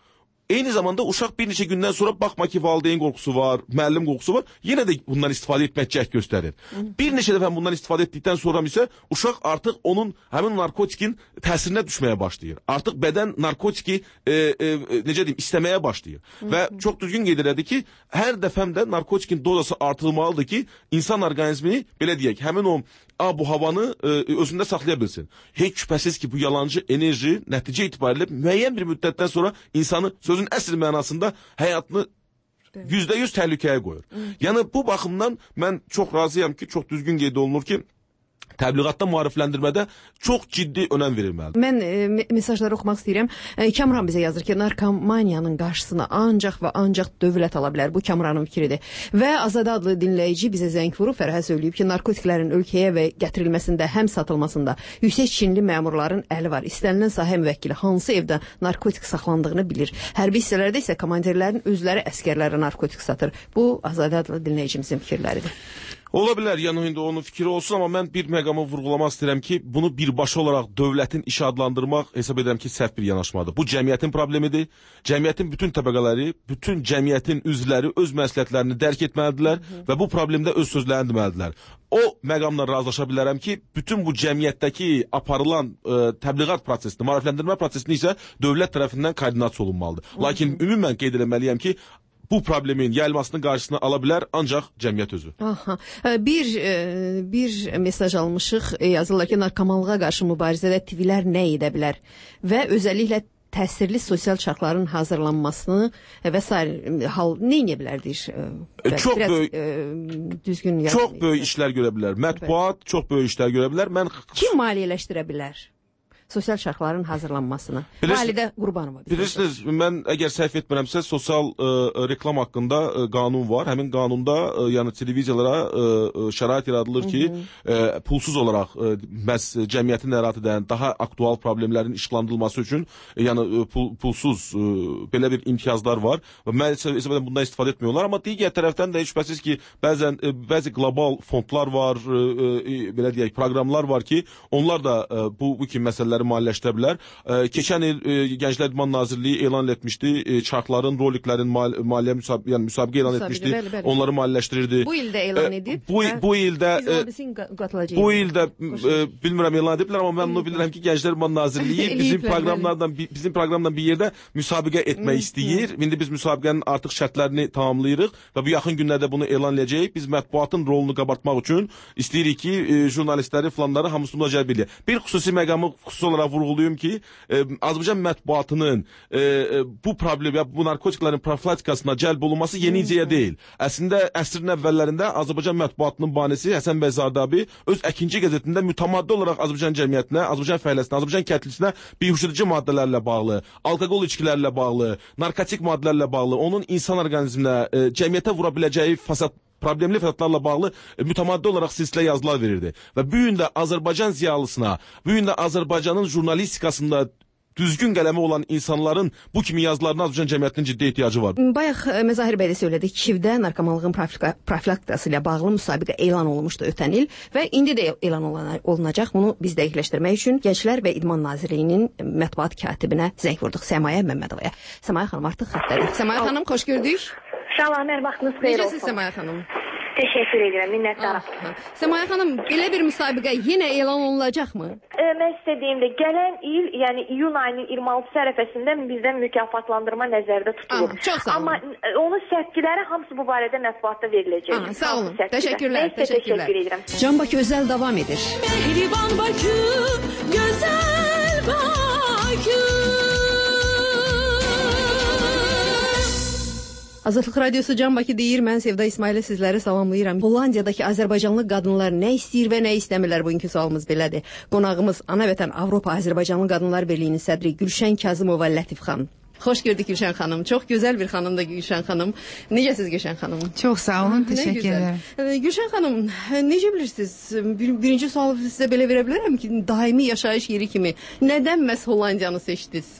eyni zamanda uşaq bir neçə gündən sonra baxma ki, valideyn qorxusu var, müəllim qorxusu var, yenə də bundan istifadə etmək cəhd göstərir. Bir neçə dəfə bundan istifadə etdikdən sonra isə uşaq artıq onun həmin narkotikin təsirinə düşməyə başlayır. Artıq bədən narkotiki e, e, necə deyim, istəməyə başlayır. Və çox düzgün qeyd elədi ki, hər dəfəmdə narkotikin dozası artırılmalıdır ki, insan orqanizmini, belə deyək, həmin o bu havanı e, özündə saxlaya bilsin. Heç şübhəsiz ki, bu yalancı enerji nəticə itibarilə müəyyən bir müddətdən sonra insanı sözün əsl mənasında həyatını yüzdə yüz təhlükəyə qoyur. Yəni bu baxımdan mən çox razıyam ki, çox düzgün qeyd olunur ki, təbliğatda, maarifləndirmədə çox ciddi önəm verilməlidir. Mən e, mesajları oxumaq istəyirəm. E, Kamran bizə yazır ki, narkomaniyanın qarşısını ancaq və ancaq dövlət ala bilər. Bu Kamranın fikridir. Və Azad adlı dinləyici bizə zəng vurub, Fərhə söyləyib ki, narkotiklərin ölkəyə və gətirilməsində, həm satılmasında yüksək çinli məmurların əli var. İstənilən sahə müvəkkili hansı evdə narkotik saxlandığını bilir. Hərbi hissələrdə isə komandirlərin özləri əskərlərə narkotik satır. Bu Azad adlı dinləyicimizin fikirləridir. Ola bilər, yəni indi onun fikri olsun, amma mən bir məqamı vurğulamaq istəyirəm ki, bunu birbaşa olaraq dövlətin işə adlandırmaq hesab edirəm ki, səhv bir yanaşmadır. Bu cəmiyyətin problemidir. Cəmiyyətin bütün təbəqələri, bütün cəmiyyətin üzvləri öz məsləhətlərini dərk etməlidirlər və bu problemdə öz sözlərini deməlidirlər. O məqamla razılaşa bilərəm ki, bütün bu cəmiyyətdəki aparılan e, təbliğat prosesini, maarifləndirmə prosesini isə dövlət tərəfindən koordinasiya olunmalıdır. Lakin ümumən qeyd etməliyəm ki, bu problemin yayılmasının qarşısını ala bilər ancaq cəmiyyət özü. Aha. Bir bir mesaj almışıq. Yazırlar ki, narkomanlığa qarşı mübarizədə T V-lər nə edə bilər və özəlliklə təsirli sosial çarxların hazırlanmasını və s. hal nə edə bilər deyir. Çox biraz, böyük e, düzgün çox böyük işlər görə bilər. Mətbuat çox böyük işlər görə bilər. Mən kim maliyyələşdirə bilər sosial çarxların hazırlanmasını? Validə Qurbanova. Bilirsiniz, mən əgər səhv etmirəmsə, sosial e, reklam haqqında e, qanun var. Həmin qanunda e, yəni televiziyalara e, şərait yaradılır ki, e, pulsuz olaraq e, məhz cəmiyyətin əhatə edən daha aktual problemlərin işlandırılması üçün e, yəni e, pul, pulsuz e, belə bir imtiyazlar var və maalesef bundan istifadə etmiyorlar. Amma digər tərəfdən də heç şübhəsiz ki, bəzən e, bəzi qlobal fondlar var, e, e, belə deyək, proqramlar var ki, onlar da e, bu bu kimi məsələlər maliyyələşdirə bilər. E, keçən il e, Gənclər İdman Nazirliyi elan etmişdi. E, çarxların, roliklərin mal, maliyyə müsab yəni müsabiqə elan müsabiqə, etmişdi. Bəli, bəli. Onları maliyyələşdirirdi. Bu ildə elan edib. E, bu, bu ildə e, bu ildə e, bilmirəm elan ediblər, amma mən onu bilirəm ki, Gənclər İdman Nazirliyi bizim proqramlardan bizim proqramdan bir yerdə müsabiqə etmək istəyir. İndi biz müsabiqənin artıq şərtlərini tamamlayırıq və bu yaxın günlərdə bunu elan edəcəyik. Biz mətbuatın rolunu qabartmaq üçün istəyirik ki, e, jurnalistləri, falanları hamısını cəlb edək. Bir xüsusi məqamı xüsusi olaraq vurğulayım ki, e, Azərbaycan mətbuatının e, e, bu problem, ya bu narkotiklərin profilaktikasına cəlb olunması yeni ideya deyil. Əslində əsrin əvvəllərində Azərbaycan mətbuatının banisi Həsən bəy Zardabi öz əkinci qəzetində mütəmadi olaraq Azərbaycan cəmiyyətinə, Azərbaycan fəhləsinə, Azərbaycan kəndlisinə bihuşedici maddələrlə bağlı, alkoqol içkilərlə bağlı, narkotik maddələrlə bağlı, onun insan orqanizminə, e, cəmiyyətə vura biləcəyi fasad problemli fəsadlarla bağlı e, mütəmadi olaraq silsilə yazılar verirdi. Və bu gün də Azərbaycan ziyalısına, bu gün də Azərbaycanın jurnalistikasında düzgün qələmi olan insanların bu kimi yazılarına Azərbaycan cəmiyyətinin ciddi ehtiyacı var. Bayaq Məzahir bəy də söylədi ki, Kivdə narkomanlığın profilaktikası ilə bağlı müsabiqə elan olunmuşdu ötən il və indi də elan olunacaq. Bunu biz dəqiqləşdirmək üçün Gənclər və İdman Nazirliyinin mətbuat katibinə zəng vurduq, Səmaya Məmmədovaya. Səmaya xanım artıq xətdədir. Səmaya xanım, xoş gördük. Salam, hər vaxtınız xeyir olsun. Necəsiz Səmaya xanım? Teşekkür edirəm, minnətdaram. Səmaya xanım, belə bir müsabiqə yenə elan olunacaqmı? E, mən sizə deyim də, gələn il, yəni iyun ayının iyirmi altısı ərəfəsində bizdən mükafatlandırma nəzərdə tutulur. Aha, çox sağ olun. Amma onun səpkiləri hamısı bu barədə mətbuatda veriləcək. Aha, sağ olun, təşəkkürlər, təşəkkürlər. Təşəkkür edirəm. Can Bakı özəl davam edir. Mehriban Bakı, gözəl Bakı. Azadlıq Radiosu Can Bakı deyir, mən Sevda İsmail'e sizləri salamlayıram. Hollandiyadakı Azərbaycanlı qadınlar nə istəyir və nə istəmirlər, bugünkü sualımız belədir. Qonağımız ana vətən Avropa Azərbaycanlı Qadınlar Birliyinin sədri Gülşən Kazımova Lətif xanım. Xoş gördük Gülşən xanım. Çox gözəl bir xanımdır Gülşən xanım. Necəsiz Gülşən xanım? Çox sağ olun, təşəkkür edirəm. Gülşən xanım, necə bilirsiniz? Bir, birinci sualı sizə belə verə bilərəm ki, daimi yaşayış yeri kimi nədən məhz Hollandiyanı seçdiniz?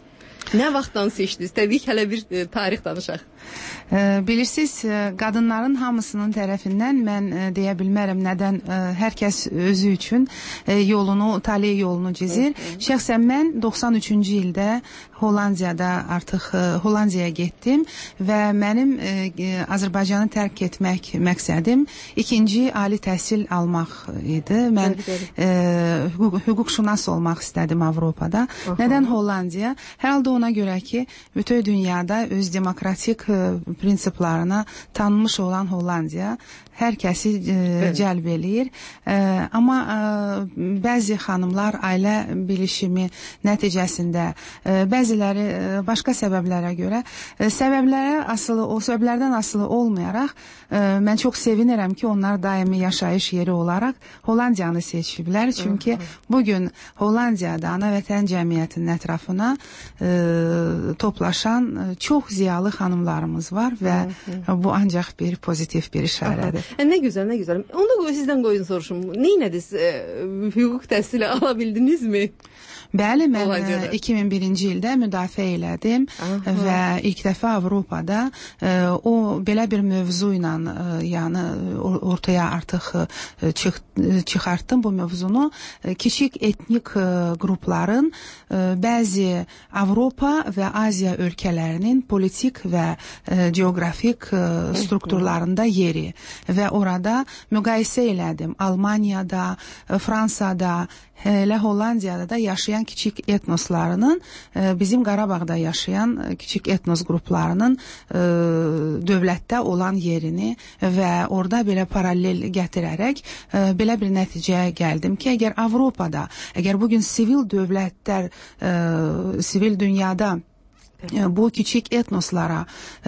Nə vaxtdan seçdiniz? Təbii ki, hələ bir e, tarix danışaq. E, bilirsiniz, e, qadınların hamısının tərəfindən mən e, deyə bilmərəm nədən e, hər kəs özü üçün e, yolunu, tale yolunu cizir. Şəxsən mən doxsan üçüncü ildə Hollandiyada artıq e, Hollandiyaya getdim və mənim e, Azərbaycanı tərk etmək məqsədim ikinci ali təhsil almaq idi. Mən e, hüquq, hüquqşünas olmaq istədim Avropada. Aha. Nədən Hollandiya? Hər halda ona görə ki, bütün dünyada öz demokratik e, prinsiplarına tanınmış olan Hollandiya hər kəsi e, cəlb eləyir. E, amma e, bəzi xanımlar ailə bilişimi nəticəsində, e, bəziləri e, başqa səbəblərə görə, e, səbəblərə asılı, o səbəblərdən asılı olmayaraq, e, mən çox sevinirəm ki, onlar daimi yaşayış yeri olaraq Hollandiyanı seçiblər. Çünki bugün Hollandiyada ana vətən cəmiyyətinin ətrafına e, toplaşan e, çox ziyalı xanımlarımız var və bu ancaq bir pozitiv bir işarədir. E, nə gözəl, nə gözəl. Onu da sizdən qoyun soruşum. Neynədiniz? E, hüquq təhsili alabildinizmi? Bəli, mən iki min birinci ildə müdafiə elədim. Aha. Və ilk dəfə Avropada e, o belə bir mövzu ilə e, yəni ortaya artıq e, çıx, çıxartdım bu mövzunu. E, kiçik etnik e, qrupların e, bəzi Avropa və Aziya ölkələrinin politik və e, geografik e, strukturlarında yeri və orada müqayisə elədim. Almaniyada, e, Fransada, elə Hollandiyada da yaşayan kiçik etnoslarının, bizim Qarabağda yaşayan kiçik etnos qruplarının dövlətdə olan yerini və orada belə paralel gətirərək belə bir nəticəyə gəldim ki, əgər Avropada, əgər bugün sivil dövlətlər, sivil dünyada bu kiçik etnoslara,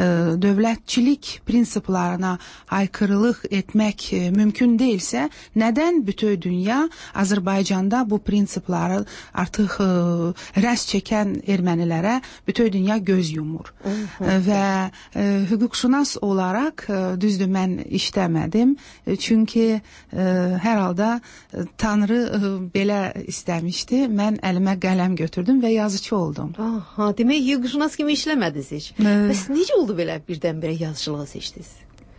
dövlətçilik prinsiplarına aykırılıq etmək mümkün deyilsə, nədən bütün dünya Azərbaycanda bu prinsipları artıq rəs çəkən ermənilərə bütün dünya göz yumur. Və hüquqşünas olaraq, düzdür, mən işləmədim, çünki hər halda Tanrı belə istəmişdi, mən əlimə qələm götürdüm və yazıcı oldum. Aha, demək hüquqşünas Nas kimi işləmədiniz heç. Bəs necə oldu belə birdən-birə yazıçılığı seçdiniz?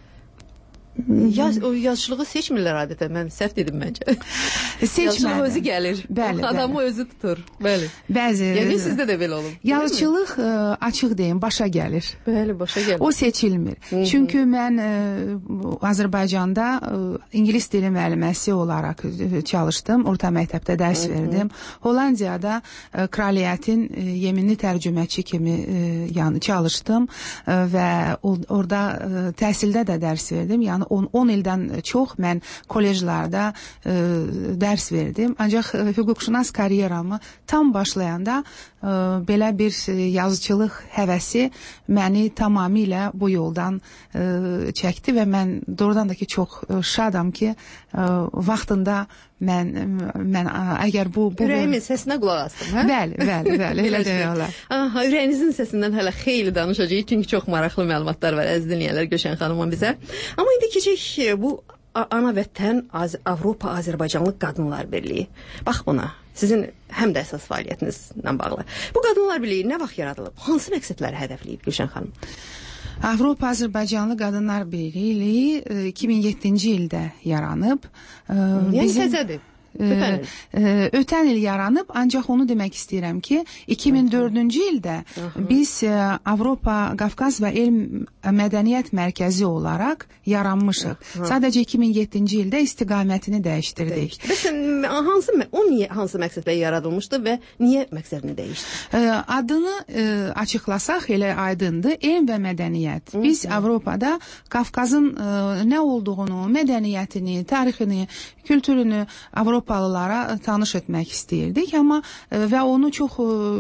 Yaz, o yazıçılığı seçmirlər adətən, mən səhv dedim məncə. Yazıçılıq özü gəlir, bəli, adamı bəli. Özü tutur. Bəli. Bəzi. Yəni sizdə də belə olub. Yazıçılıq ə, açıq deyim, başa gəlir. Bəli, başa gəlir. O seçilmir. Hı -hı. Çünki mən ə, Azərbaycanda ə, ingilis dili müəlliməsi olaraq ə, çalışdım, orta məktəbdə dərs Hı -hı. verdim. Hollandiyada ə, kraliyyətin ə, yeminli tərcüməçi kimi ə, yəni çalışdım ə, və o, orada ə, təhsildə də dərs verdim. Yəni on ildən çox mən kolejlarda e, dərs verdim. Ancaq e, hüquqşünas karyeramı tam başlayanda e, belə bir yazıçılıq həvəsi məni tamamilə bu yoldan e, çəkdi və mən doğrudan da ki çox e, şadam ki e, vaxtında mən mən əgər bu bu ürəyimin səsinə qulaq asdım, hə? Bəli, bəli, bəli, elə demək olar. Aha, ürəyinizin səsindən hələ xeyli danışacağıq, çünki çox maraqlı məlumatlar var əziz dinləyənlər Gülşən xanımın bizə. Amma indi keçək bu ana vətən Az Avropa Azərbaycanlı Qadınlar Birliyi. Bax buna. Sizin həm də əsas fəaliyyətinizlə bağlı. Bu Qadınlar Birliyi nə vaxt yaradılıb? Hansı məqsədləri hədəfləyib Gülşən xanım? Avropa Azərbaycanlı Qadınlar Birliyi iki min yeddinci ildə yaranıb. Yəni bizim... təzədir. Ötən il. Ə, ötən il yaranıb, ancaq onu demək istəyirəm ki, iki min dördüncü ildə Aha. biz ə, Avropa, Qafqaz və Elm Mədəniyyət Mərkəzi olaraq yaranmışıq. Aha. Sadəcə iki min yeddinci ildə istiqamətini dəyişdirdik. Bəs hansı, o niyə, hansı məqsədlə yaradılmışdı və niyə məqsədini dəyişdi? Ə, adını ə, açıqlasaq elə aydındır, elm və mədəniyyət. Hı -hı. Biz Avropada Qafqazın ə, nə olduğunu, mədəniyyətini, tarixini, kültürünü Avropalılara tanış etmək istəyirdik, amma və onu çox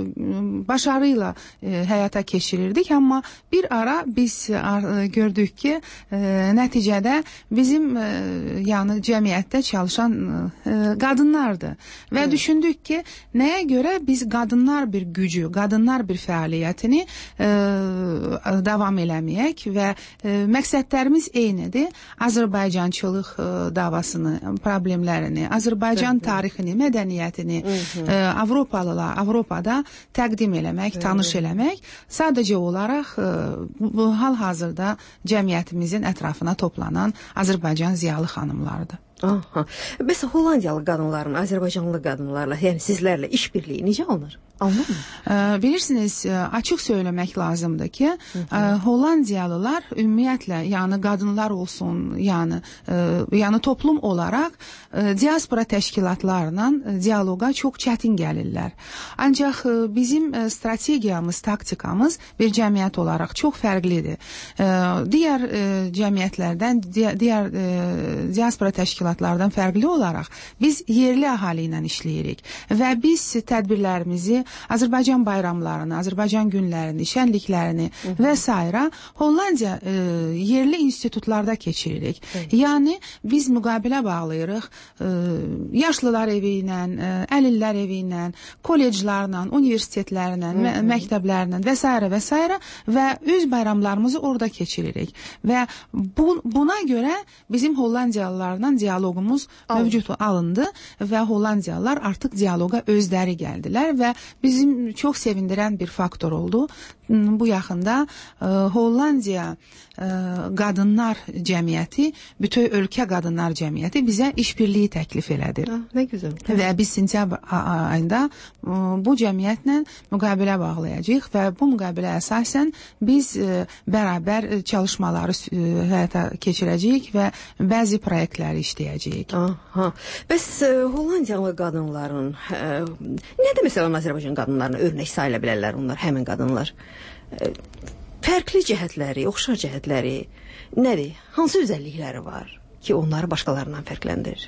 başarı ilə həyata keçirirdik, amma bir ara biz gördük ki, nəticədə bizim yəni cəmiyyətdə çalışan qadınlardır və Hı. düşündük ki, nəyə görə biz qadınlar bir gücü, qadınlar bir fəaliyyətini davam eləməyək və məqsədlərimiz eynidir. Azərbaycançılıq davasını, problemlərini, Azərbaycan Azərbaycan tarixini, mədəniyyətini e, Avropalılar, Avropada təqdim eləmək, tanış eləmək sadəcə olaraq e, bu hal-hazırda cəmiyyətimizin ətrafına toplanan Azərbaycan ziyalı xanımlarıdır. Aha. Bəs Hollandiyalı qadınların Azərbaycanlı qadınlarla, yəni sizlərlə işbirliyi necə alınır? Alınır mı? E, bilirsiniz, açıq söyləmək lazımdır ki, e, Hollandiyalılar ümumiyyətlə, yəni qadınlar olsun, yəni e, yəni toplum olaraq e, diaspora təşkilatlarla e, dialoqa çox çətin gəlirlər. Ancaq e, bizim e, strategiyamız, taktikamız bir cəmiyyət olaraq çox fərqlidir. E, digər e, cəmiyyətlərdən, di digər e, diaspora təşkilatlardan fərqli olaraq biz yerli əhali ilə işləyirik və biz tədbirlərimizi Azərbaycan bayramlarını, Azərbaycan günlərini, şənliklərini və s. Hollandiya e, yerli institutlarda keçiririk. Evet. Yəni biz müqabilə bağlayırıq e, yaşlılar evi ilə, e, əlillər evi ilə, kolleclərlə, universitetlərlə, mə məktəblərlə və s. və s. və öz bayramlarımızı orada keçiririk. Və bu, buna görə bizim Hollandiyalılarla diyalogumuz Alın. mövcud alındı və Hollandiyalılar artıq diyaloqa özləri gəldilər və bizim çox sevindirən bir faktor oldu. Bu yaxında e, Hollandiya e, Qadınlar Cəmiyyəti, bütün ölkə Qadınlar Cəmiyyəti bizə işbirliyi təklif elədi. Ha, nə gözəl. Və biz sentyabr ayında e, bu cəmiyyətlə müqabilə bağlayacağıq və bu müqabilə əsasən biz e, bərabər çalışmaları e, həyata keçirəcəyik və bəzi proyektləri işləyəcəyik. Aha. Bəs e, Hollandiyalı qadınların e, nədə məsələn Azərbaycan qadınlarına örnək sayıla bilərlər onlar, həmin qadınlar? E, fərqli cəhətləri, oxşar cəhətləri nədir? Hansı özəllikləri var ki, onları başqalarından fərqləndirir?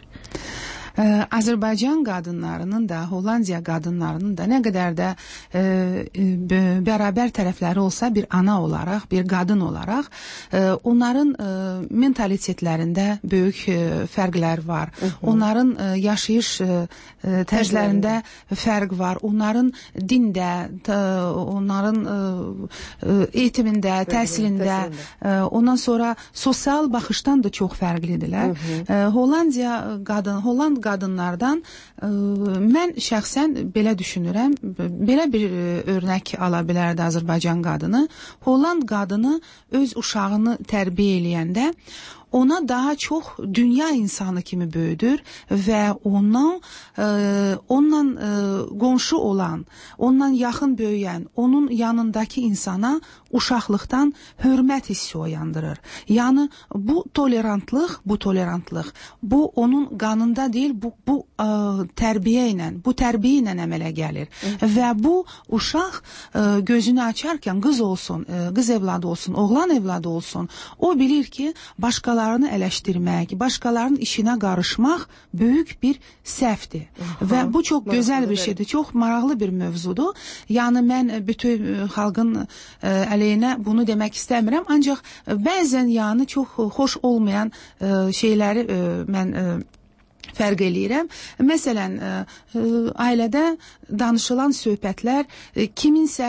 Ee, Azərbaycan qadınlarının da, Hollandiya qadınlarının da nə qədər də e, e, bərabər tərəfləri olsa, bir ana olaraq, bir qadın olaraq, e, onların e, mentalitetlərində böyük e, fərqlər var. Hı -hı. Onların e, yaşayış e, tərzlərində fərq var. Onların dində, t, onların e, eğitimində, təhsilində, e, ondan sonra sosial baxışdan da çox fərqlidirlər. Hı -hı. E, Hollandiya qadın, Holland qadınlardan ə, mən şəxsən belə düşünürəm, belə bir ə, örnək ala bilərdi Azərbaycan qadını. Holland qadını öz uşağını tərbiyə eləyəndə ona daha çox dünya insanı kimi böyüdür və ondan e, ondan e, qonşu olan, ondan yaxın böyüyən, onun yanındakı insana uşaqlıqdan hörmət hissi oyandırır. Yəni bu tolerantlıq, bu tolerantlıq, bu onun qanında deyil, bu bu e, tərbiyə ilə, bu tərbiyə ilə əmələ gəlir. Hı. Və bu uşaq e, gözünü açarkən qız olsun, e, qız evladı olsun, oğlan evladı olsun, o bilir ki, başqaları başqalarını eleştirmək, başqalarının işinə qarışmaq böyük bir səhvdir. Aha, və bu çox gözəl bir şeydir, çox maraqlı bir mövzudur. Yəni mən bütün xalqın əleyhinə bunu demək istəmirəm, ancaq bəzən yəni çox xoş olmayan şeyləri mən fərq eləyirəm. Məsələn, ə, ə, ailədə danışılan söhbətlər ə, kiminsə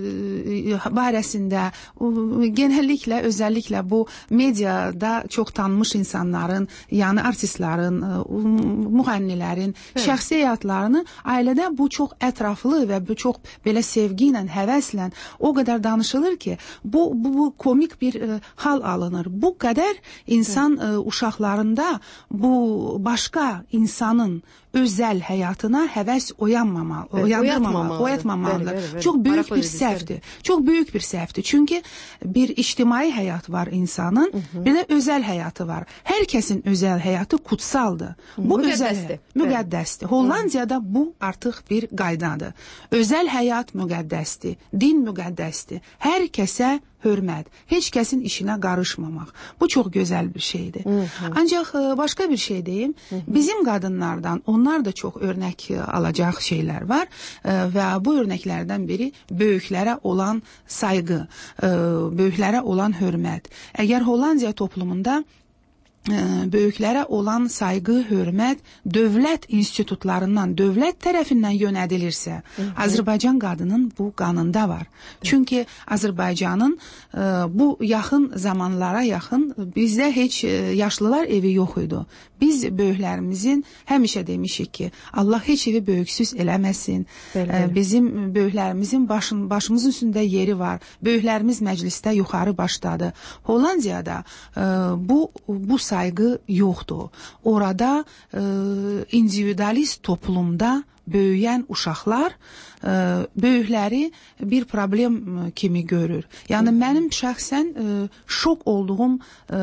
ə, barəsində, ə, genəlliklə, özəlliklə bu mediada çox tanınmış insanların, yəni artistlərin, ə, müğənnilərin evet. şəxsi həyatlarını ailədə bu çox ətraflı və bu çox belə sevgi ilə, həvəslə o qədər danışılır ki, bu, bu, bu komik bir ə, hal alınır. Bu qədər insan ə, uşaqlarında bu başqa insanın özəl həyatına həvəs oyanmamalı, evet, oyandırmamalı, oyatmamalıdır. Evet, evet, çok büyük Maraqlı bir səhvdir. Çok büyük bir səhvdir. Çünkü bir ictimai həyat var insanın, hı -hı. bir de özel hayatı var. Herkesin özel hayatı kutsaldır. Bu özel müqəddəsdir. Hollandiyada bu artıq bir qaydadır. Özel həyat müqəddəsdir. Din müqəddəsdir. Hər kəsə hörmət, heç kəsin işinə qarışmamaq. Bu çox gözəl bir şeydir. Hı -hı. Ancaq başqa bir şey deyim. Hı -hı. Bizim qadınlardan onlar da çox örnək alacaq şeylər var və bu örnəklərdən biri böyüklərə olan sayğı, böyüklərə olan hörmət. Əgər Hollandiya toplumunda böyüklərə olan sayğı, hörmət dövlət institutlarından, dövlət tərəfindən yönədilirsə, Azərbaycan qadının bu qanında var. Çünki Azərbaycanın bu yaxın zamanlara yaxın bizdə heç yaşlılar evi yox idi. Biz böyüklərimizin həmişə demişik ki, Allah heç evi böyüksüz eləməsin. Bəli, bizim böyüklərimizin başın, başımızın üstündə yeri var. Böyüklərimiz məclisdə yuxarı başdadır. Hollandiyada bu, bu sayğı yoxdur. Orada e, individualist toplumda böyüyən uşaqlar e, böyükləri bir problem kimi görür. Yəni mənim şəxsən e, şok olduğum, e,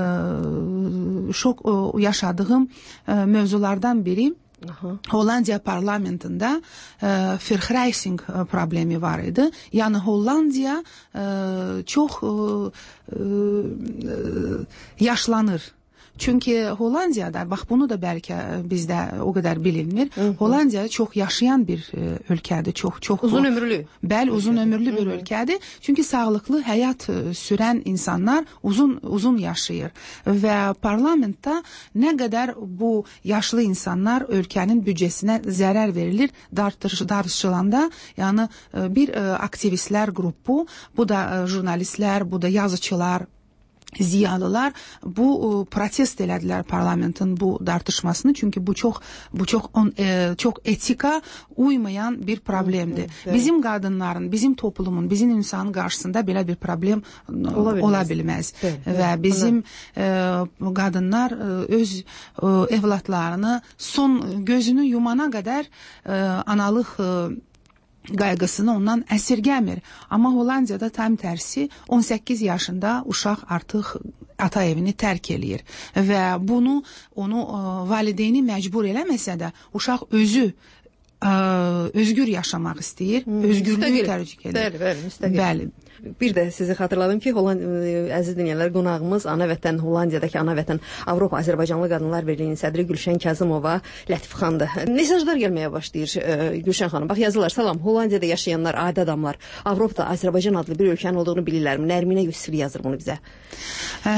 şok e, yaşadığım e, mövzulardan biri Aha. Hollandiya parlamentində e, Vergrijzing problemi var idi. Yəni Hollandiya e, çox e, e, yaşlanır. Çünki Hollandiyada, bax bunu da bəlkə bizdə o qədər bilinmir. Hı -hı. Hollandiya çox yaşayan bir e, ölkədir, çox çox uzun ömürlü. Bəli, uzun ömürlü bir Hı -hı. ölkədir. Çünki sağlıqlı həyat e, sürən insanlar uzun uzun yaşayır və parlamentdə nə qədər bu yaşlı insanlar ölkənin büdcəsinə zərər verilir tartışılanda, yəni e, bir e, aktivistlər qrupu, bu da e, jurnalistlər, bu da yazıçılar, ziyalılar bu protest elədilər parlamentin bu tartışmasını, çünki bu çox bu çox on, e, çox etika uymayan bir problemdir. Hı, bizim qadınların, bizim toplumun, bizim insanın qarşısında belə bir problem ola bilməz. Ola bilməz. Hı, və bizim e, qadınlar e, öz e, evlatlarını son gözünü yumana qədər e, analıq e, qayğısını ondan əsirgəmir. Amma Hollandiyada tam tərsi on səkkiz yaşında uşaq artıq ata evini tərk eləyir və bunu onu ə, valideyni məcbur eləməsə də uşaq özü ə, özgür yaşamaq istəyir, hmm, özgürlüyü tərcih edir. Bəli, bəli, müstəqil. Bəli. Bir də sizi xatırladım ki, Holland əziz dinləyənlər, qonağımız ana vətən Hollandiyadakı ana vətən Avropa Azərbaycanlı Qadınlar Birliyinin sədri Gülşən Kazımova Lətifxandır. Mesajlar gəlməyə başlayır e, Gülşən xanım. Bax yazırlar: "Salam, Hollandiyada yaşayanlar, adi adamlar Avropada Azərbaycan adlı bir ölkənin olduğunu bilirlərmi?" Nərminə Yusifli yazır bunu bizə. Ə,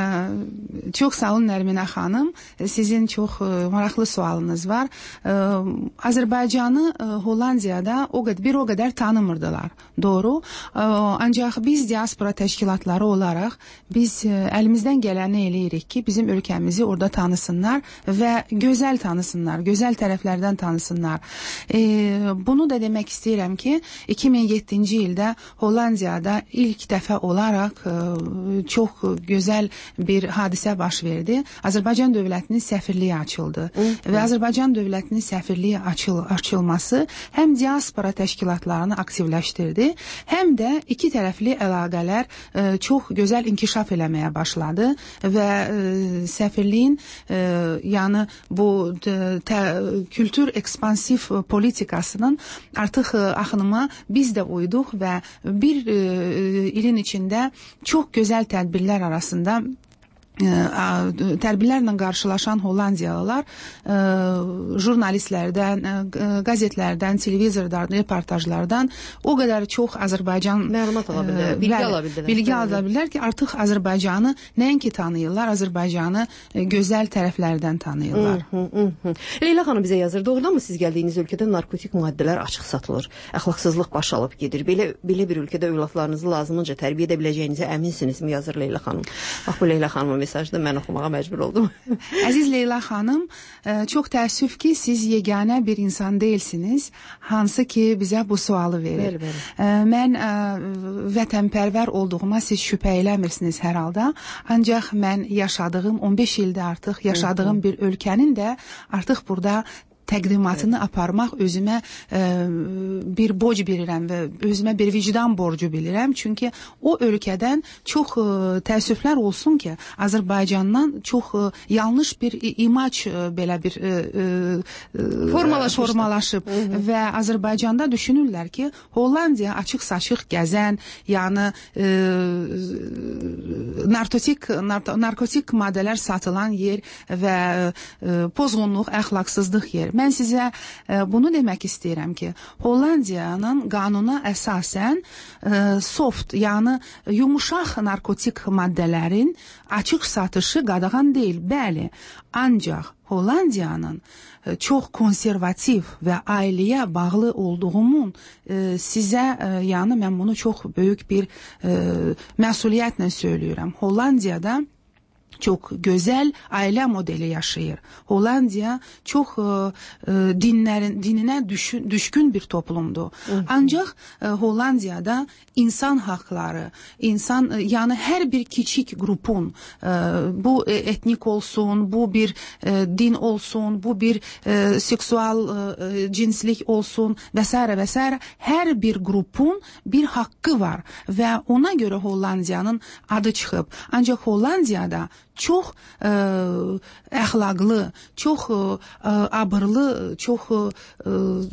çox sağ olun Nərminə xanım. Sizin çox ə, maraqlı sualınız var. Ə, Azərbaycanı ə, Hollandiyada o qədər bir o qədər tanımırdılar. Doğru. Ə, ancaq biz diaspora təşkilatları olaraq biz ə, əlimizdən gələni eləyirik ki, bizim ölkəmizi orada tanısınlar və gözəl tanısınlar, gözəl tərəflərdən tanısınlar. E, bunu da demək istəyirəm ki, iki min yeddinci ildə Hollandiyada ilk dəfə olaraq ə, çox gözəl bir hadisə baş verdi. Azərbaycan dövlətinin səfirliyi açıldı. Hı -hı. Və Azərbaycan dövlətinin səfirliyi açıl açılması həm diaspora təşkilatlarını aktivləşdirdi, həm də iki tərəfli əlaqələr ə, çox gözəl inkişaf eləməyə başladı və ə, səfirliyin ə, yəni bu tə, kültür ekspansiv politikasının artıq ə, axınıma biz də uyduq və bir ə, ilin içində çox gözəl tədbirlər arasında tədbirlərlə qarşılaşan Hollandiyalılar ə, jurnalistlərdən, ə, qəzetlərdən, televizordan, reportajlardan o qədər çox Azərbaycan məlumat ala bildilər, bilgi ala bildilər. Bilgi ala bildilər ki, artıq Azərbaycanı nəinki tanıyırlar, Azərbaycanı gözəl tərəflərdən tanıyırlar. Hı, hı, hı. Leyla xanım bizə yazır: "Doğrudanmı siz gəldiyiniz ölkədə narkotik maddələr açıq satılır? Əxlaqsızlıq baş alıb gedir. Belə belə bir ölkədə övladlarınızı lazımınca tərbiyə edə biləcəyinizə əminsinizmi?" yazır Leyla xanım. Bax bu Leyla xanımın mesajda mən oxumağa məcbur oldum. Əziz Leyla xanım, çox təəssüf ki, siz yeganə bir insan deyilsiniz, hansı ki bizə bu sualı verir. Bəli, bəli. Mən ə, vətənpərvər olduğuma siz şübhə eləmirsiniz hər halda. Ancaq mən yaşadığım on beş ildə artıq yaşadığım bir ölkənin də artıq burada təqdimatını aparmaq özümə ə, bir borc bilirəm və özümə bir vicdan borcu bilirəm. Çünki o ölkədən çox ə, təəssüflər olsun ki, Azərbaycandan çox ə, yanlış bir imac ə, belə bir ə, ə, formalaşıb, formalaşıb. Hı -hı. Və Azərbaycanda düşünürlər ki, Hollandiya açıq-saçıq gəzən, yəni ə, narkotik narkotik maddələr satılan yer və ə, pozğunluq, əxlaqsızlıq yer. Mən sizə e, bunu demək istəyirəm ki, Hollandiyanın qanuna əsasən e, soft, yəni yumuşaq narkotik maddələrin açıq satışı qadağan deyil. Bəli, ancaq Hollandiyanın e, çox konservativ və ailəyə bağlı olduğumun e, sizə, e, yəni mən bunu çox böyük bir e, məsuliyyətlə söylüyorum. Hollandiyada çox gözəl ailə modeli yaşayır. Hollandiya çox e, dinlərin dininə düşün, düşkün bir toplumdur. Hı -hı. Ancaq e, Hollandiyada insan haqları, insan e, yəni hər bir kiçik qrupun e, bu e, etnik olsun, bu bir e, din olsun, bu bir e, seksual e, cinslik olsun və s. və s. hər bir qrupun bir haqqı var və ona görə Hollandiyanın adı çıxıb. Ancaq Hollandiyada çox e, əxlaqlı, çox e, abırlı, çox e,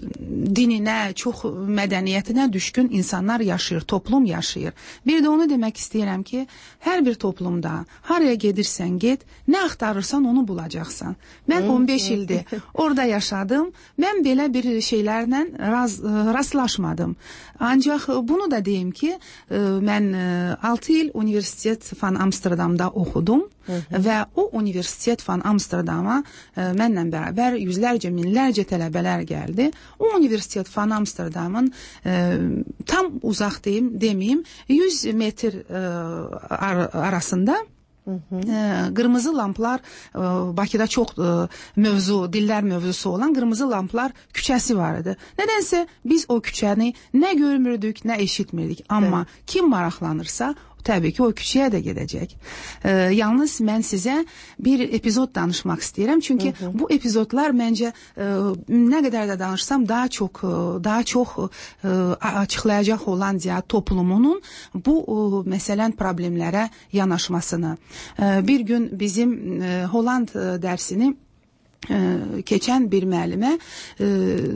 dininə, çox mədəniyyətinə düşkün insanlar yaşayır, toplum yaşayır. Bir də onu demək istəyirəm ki, hər bir toplumda haraya gedirsən get, nə axtarırsan onu bulacaqsan. Mən on beş ildir orada yaşadım, mən belə bir şeylərlə raz, rastlaşmadım. Ancaq bunu da deyim ki, e, mən altı il Universitet van Amsterdamda oxudum. Hı -hı. Və o Universitet van Amsterdama e, mənlə bərabər yüzlərcə, minlərcə tələbələr gəldi. O Universitet van Amsterdamın e, tam uzaq deyim, deməyim, yüz metr e, ar arasında Hı -hı. E, qırmızı lamplar, e, Bakıda çox e, mövzu, dillər mövzusu olan qırmızı lamplar küçəsi var idi. Nədənsə biz o küçəni nə görmürdük, nə eşitmirdik. Amma evet. Kim maraqlanırsa təbii ki, o küçəyə də gedəcək. E, yalnız mən sizə bir epizod danışmaq istəyirəm. Çünki hı hı. bu epizodlar məncə e, nə qədər də danışsam daha çox daha çox e, açıqlayacaq Hollandiya toplumunun bu e, məsələn problemlərə yanaşmasını. E, bir gün bizim e, Holland dərsini Ee, keçən bir müəllimə e,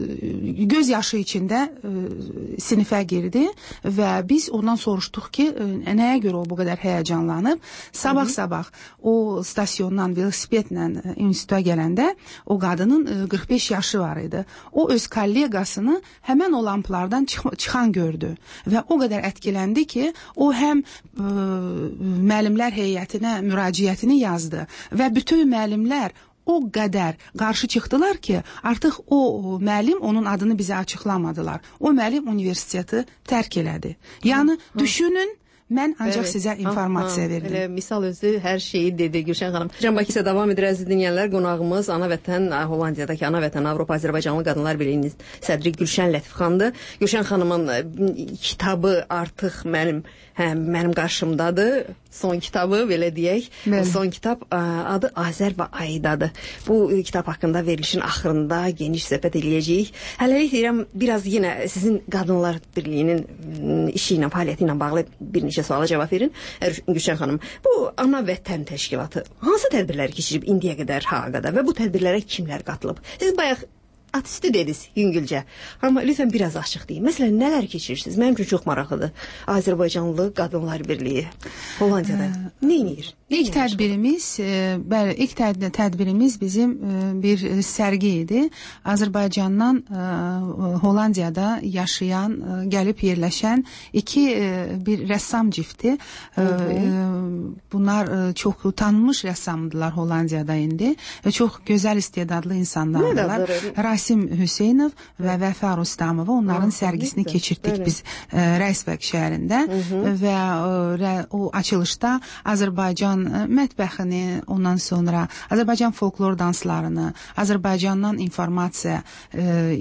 göz yaşı içində e, sinifə girdi və biz ondan soruşduq ki, e, nəyə görə o bu qədər həyəcanlanıb. Sabah-sabah o stasyondan velosipedlə e, instituta gələndə o qadının e, qırx beş yaşı var idi. O öz kolleqasını həmən o lamplardan çıx çıxan gördü və o qədər etkiləndi ki, o həm e, müəllimlər heyətinə müraciətini yazdı və bütün müəllimlər o qədər qarşı çıxdılar ki, artıq o müəllim onun adını bizə açıqlamadılar. O müəllim universiteti tərk elədi. Yəni hı, düşünün, mən ancaq evet. sizə informasiya ha, ha. verdim. Elə misal özü hər şeyi dedi Gülşən xanım. Can Bakı isə davam edir əziz dinləyənlər. Qonağımız ana vətən Hollandiyadakı ana vətən Avropa Azərbaycanlı Qadınlar Birliyinin sədri Gülşən Lətifxandır. Gülşən xanımın kitabı artıq mənim hə, mənim qarşımdadır. Son kitabı belə deyək. Bəli. Son kitab adı Azər və Aydadır. Bu kitab haqqında verilişin axırında geniş söhbət eləyəcəyik. Hələlik deyirəm, biraz yenə sizin Qadınlar Birliyinin işi ilə, fəaliyyəti ilə bağlı bir neçə suala cavab verin. Gülşən xanım, bu ana vətən təşkilatı hansı tədbirlər keçirib indiyə qədər Hağada və bu tədbirlərə kimlər qatılıb? Siz bayaq artisti dediniz yüngülcə. Amma lütfən biraz açıq deyin. Məsələn, nələr keçirirsiniz? Mənim üçün çox maraqlıdır. Azərbaycanlı Qadınlar Birliyi Hollandiyada nə edir? İlk tədbirimiz, e, bəli, ilk təd tədbirimiz bizim e, bir sərgi idi. Azərbaycandan e, Hollandiyada yaşayan, e, gəlib yerləşən iki e, bir rəssam cifti. E, e, bunlar e, çox tanınmış rəssamdılar Hollandiyada indi və çox gözəl istedadlı insanlardılar. Rasim Hüseynov və Vəfa Rustamova onların Aa, sərgisini neyse, keçirdik öyle. Biz e, Rəisbəq şəhərində hı -hı. və e, o açılışda Azərbaycan mətbəxini, ondan sonra Azərbaycan folklor danslarını, Azərbaycandan informasiya e,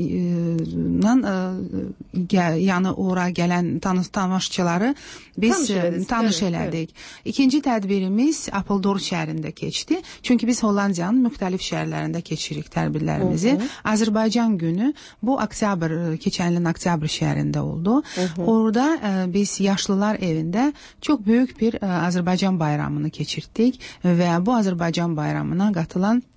e, yəni ora gələn tanış tamaşaçıları biz tanış elədik. Tanış evet, elədik. Evet. İkinci tədbirimiz Apeldoorn şəhərində keçdi. Çünki biz Hollandiyanın müxtəlif şəhərlərində keçirik tədbirlərimizi. Hı -hı. Azərbaycan günü bu oktyabr, keçən ilin oktyabr şəhərində oldu. Hı -hı. Orada e, biz yaşlılar evində çox böyük bir e, Azərbaycan bayramını keçirdik və bu Azərbaycan bayramına qatılan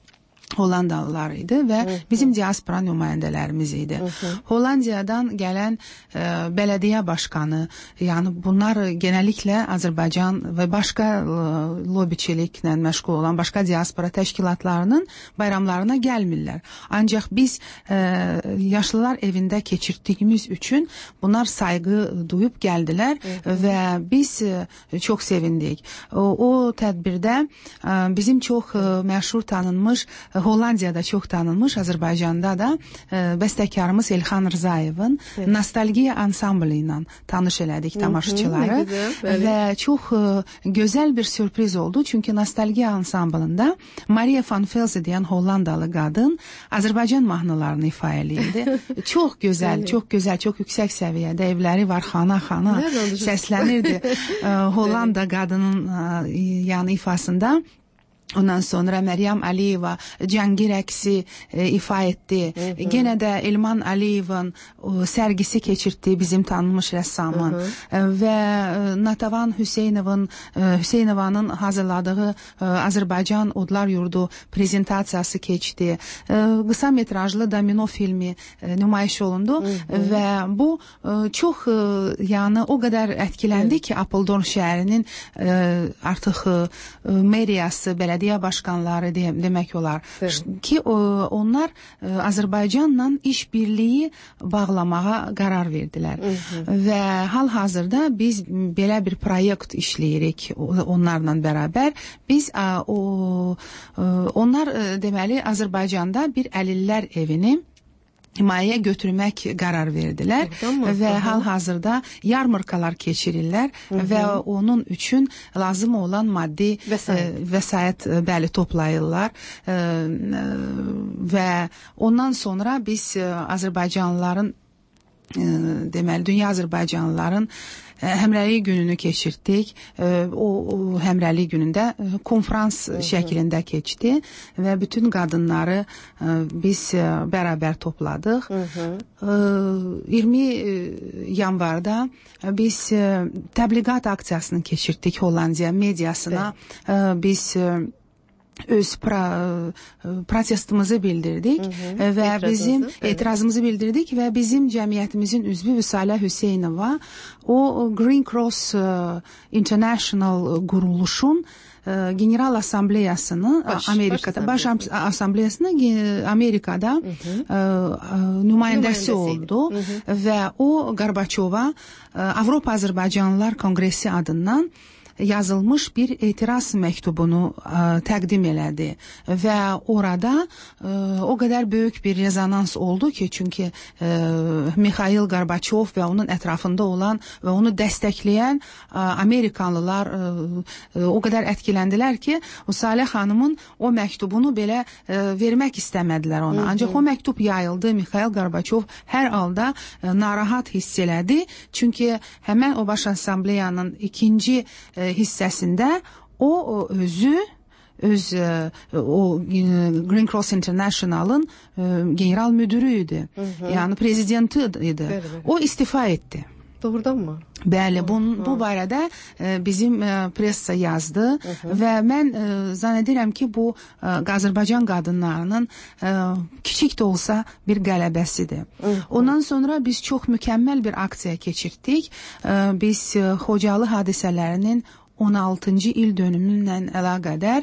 Hollandalılar idi və bizim diaspora nümayəndələrimiz idi. Hollandiyadan gələn e, bələdiyyə başqanı, yəni bunlar genəlliklə Azərbaycan və başqa e, lobiçiliklə məşğul olan başqa diaspora təşkilatlarının bayramlarına gəlmirlər. Ancaq biz e, yaşlılar evində keçirdiyimiz üçün bunlar sayğı duyub gəldilər və biz e, çox sevindik. O, o tədbirdə e, bizim çox e, məşhur tanınmış Hollandiyada çox tanınmış, Azərbaycanda da e, bəstəkarımız Elxan Rızayevin evet. Nostalgiya ansamblı ilə tanış elədik tamaşaçıları və çox e, gözəl bir sürpriz oldu. Çünki Nostalgiya ansamblında Maria van Velze deyən Hollandalı qadın Azərbaycan mahnılarını ifa eləyirdi. Çox gözəl, çox gözəl, çox yüksək səviyyədə evləri var, xana-xana səslənirdi e, Hollanda qadının e, yəni ifasında. Ondan sonra Məryəm Əliyeva Cəngir əksi e, ifa etdi. Hı -hı. Genə də Elman Əliyevin sərgisi keçirtdi bizim tanınmış rəssamın. Hı -hı. Və e, Natavan Hüseynovun e, Hüseynovanın hazırladığı e, Azərbaycan Odlar Yurdu prezentasiyası keçdi. E, qısa metrajlı Domino filmi e, nümayiş olundu. Hı -hı. Və bu e, çox e, yəni o qədər etkiləndi Hı. ki Apeldoorn şəhərinin e, artıq e, meriyası, bələdiyyə başqanları de, demək olar evet. ki o, onlar e, Azərbaycanla işbirliyi bağlamağa qərar verdilər. Hı -hı. Və hal-hazırda biz belə bir proyekt işləyirik onlarla bərabər. Biz a, o e, onlar e, deməli Azərbaycanda bir əlillər evini himayəyə götürmək qərar verdilər və hal-hazırda yarmarkalar keçirirlər Hı -hı. və onun üçün lazım olan maddi vəsait, e, vəsait bəli toplayırlar e, və ondan sonra biz e, Azərbaycanlıların e, deməli dünya Azərbaycanlıların həmrəylik gününü keçirtdik. O, o həmrəylik günündə konferans Hı -hı. şəklində keçdi və bütün qadınları biz bərabər topladıq. Hı -hı. iyirmi yanvarda biz təbliğat aksiyasını keçirtdik Hollandiya mediasına. Evet. Biz öz pra, protestimizi bildirdik hı hı, və etirazımızı, bizim evet. etirazımızı bildirdik və bizim cəmiyyətimizin üzvü Vüsalə Hüseynova o Green Cross uh, International quruluşun uh, General Assambleyasını baş, Amerikada baş, baş Assambleyasını Amerikada hı hı. Uh, nümayəndəsi oldu hı hı. və o Qarbaçova uh, Avropa Azərbaycanlılar Konqresi adından yazılmış bir etiraz məktubunu ə, təqdim elədi və orada ə, o qədər böyük bir rezonans oldu ki, çünki ə, Mikhail Qarbaçov və onun ətrafında olan və onu dəstəkləyən ə, Amerikanlılar ə, ə, o qədər etkiləndilər ki, Salih xanımın o məktubunu belə ə, vermək istəmədilər ona. Hı -hı. Ancaq o məktub yayıldı. Mikhail Qarbaçov hər halda ə, narahat hiss elədi. Çünki həmən o baş assambleyanın ikinci ə, hissəsində o, o özü öz o Green Cross International'ın general müdürü idi. Hı -hı. Yəni prezidenti idi. Bəli, bəli. O istifa etdi. Doğrudan mı? Bəli, bun, bu barədə e, bizim e, pressa yazdı Hı -hı. və mən e, zənn edirəm ki, bu e, Azərbaycan qadınlarının e, kiçik də olsa bir qələbəsidir. Hı -hı. Ondan sonra biz çox mükəmməl bir aksiya keçirtdik. E, biz e, Xocalı hadisələrinin on altıncı il dönümünlə əlaqədar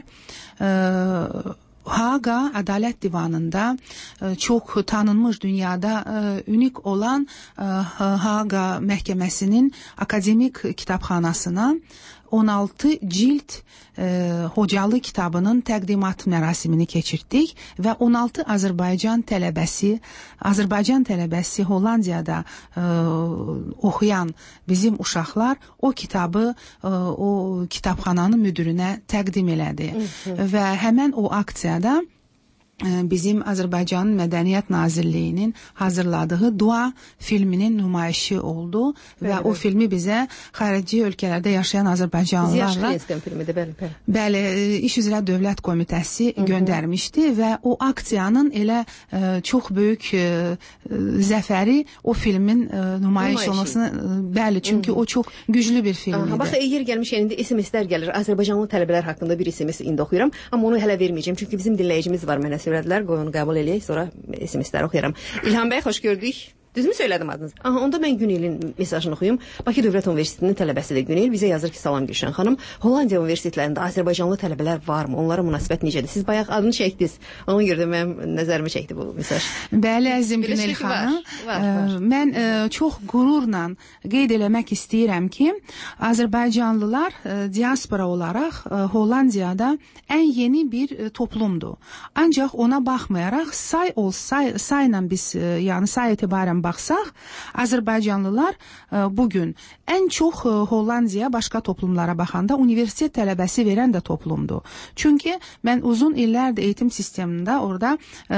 e, Haqa Ədalət Divanında e, çox tanınmış dünyada e, unik olan e, Haqa məhkəməsinin akademik kitabxanasına on altı cilt e, Xocalı kitabının təqdimat mərasimini keçirtdik və on altı Azərbaycan tələbəsi, Azərbaycan tələbəsi Hollandiyada e, oxuyan bizim uşaqlar o kitabı e, o kitabxananın müdürünə təqdim elədi. Hı -hı. Və həmən o aksiyada bizim Azərbaycanın Mədəniyyət Nazirliyinin hazırladığı Dua filminin nümayişi oldu və bəli, o filmi bizə xarici ölkələrdə yaşayan Azərbaycanlılarla bəli, bəli. bəli, İş üzrə Dövlət Komitəsi Hı -hı. göndərmişdi və o aksiyanın elə ə, çox böyük ə, zəfəri o filmin ə, nümayiş olmasını bəli, çünki Hı -hı. o çox güclü bir film idi. Bax, yer gəlmişkən indi S M S-lər gəlir. Azərbaycanlı tələbələr haqqında bir S M S indi oxuyuram, amma onu hələ verməyəcəm, çünki bizim dinləyicimiz var mənə söylədilər. Qoy onu qəbul eləyək, sonra S M S-ləri oxuyuram. İlham bəy, xoş gördük. Düzmü söylədim adınızı? Aha, onda mən Günelin mesajını oxuyum. Bakı Dövlət Universitetinin tələbəsidir Günel. Bizə yazır ki, salam Gülşən xanım. Hollandiya universitetlərində Azərbaycanlı tələbələr varmı? Onlara münasibət necədir? Siz bayaq adını çəkdiniz. Ona görə də mənim nəzərimi çəkdi bu mesaj. Bəli, əzizim Günel xanım. Var, var. Mən ə, çox qürurla qeyd eləmək istəyirəm ki, Azərbaycanlılar ə, diaspora olaraq ə, Hollandiyada ən yeni bir ə, toplumdur. Ancaq ona baxmayaraq say ol say sayla biz ə, yəni say etibarən baxsaq, Azərbaycanlılar ə, bugün ən çox ə, Hollandiya başqa toplumlara baxanda universitet tələbəsi verən də toplumdur. Çünki mən uzun illərdir eğitim sistemində orada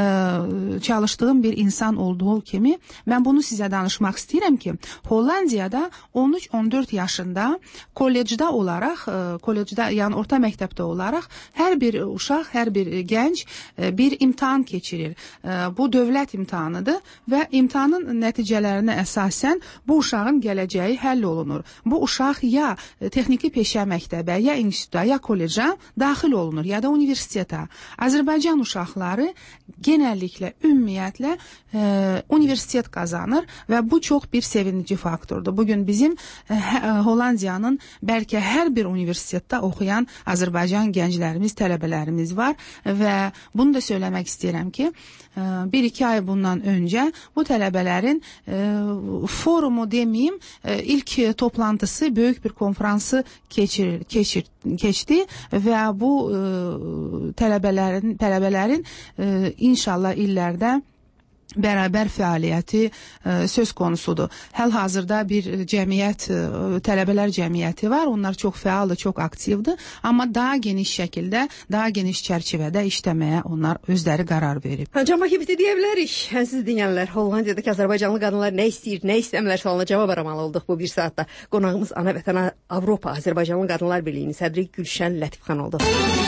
ə, çalışdığım bir insan olduğu kimi mən bunu sizə danışmaq istəyirəm ki, Hollandiyada on üç on dörd yaşında kollecdə olaraq, ə, kollecdə yəni orta məktəbdə olaraq hər bir uşaq, hər bir gənc ə, bir imtahan keçirir. Ə, bu dövlət imtahanıdır və imtahanın nəticələrinə əsasən bu uşağın gələcəyi həll olunur. Bu uşaq ya texniki peşə məktəbə, ya instituta, ya kollecə daxil olunur, ya da universitetə. Azərbaycan uşaqları genəlliklə, ümumiyyətlə e, universitet qazanır və bu çox bir sevinici faktordur. Bugün bizim e, Hollandiyanın bəlkə hər bir universitetdə oxuyan Azərbaycan gənclərimiz, tələbələrimiz var və bunu da söyləmək istəyirəm ki, e, bir iki ay bundan öncə bu tələbələrin e, forumu deməyim, e, ilk toplantısı, böyük bir konferansı keçir, keçir, keçdi və bu e, tələbələrin, tələbələrin e, inşallah illərdə bərabər fəaliyyəti ə, söz konusudur. Həl-hazırda bir cəmiyyət, ə, tələbələr cəmiyyəti var. Onlar çox fəaldır, çox aktivdir. Amma daha geniş şəkildə, daha geniş çərçivədə işləməyə onlar özləri qərar verib. Can Bakı biti deyə bilərik. Siz dinləyənlər, Hollandiyadakı Azərbaycanlı qadınlar nə istəyir, nə istəmirlər sualına cavab aramalı olduq bu bir saatda. Qonağımız ana vətən Avropa Azərbaycanlı Qadınlar Birliyinin sədri Gülşən Lətifxan oldu.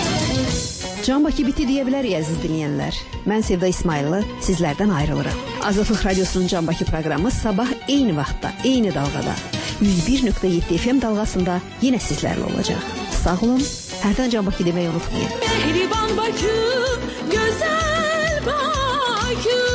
Can Bakı biti deyə bilərik, əziz dinləyənlər. Mən Sevda İsmayıllı sizlərdən ayrılıram. Azadlıq Radiosunun Can Bakı proqramı sabah eyni vaxtda, eyni dalğada yüz bir nöqtə yeddi F M dalğasında yenə sizlərlə olacaq. Sağ olun, hərdən Can Bakı deməyi unutmayın. Mehriban Bakı, gözəl Bakı.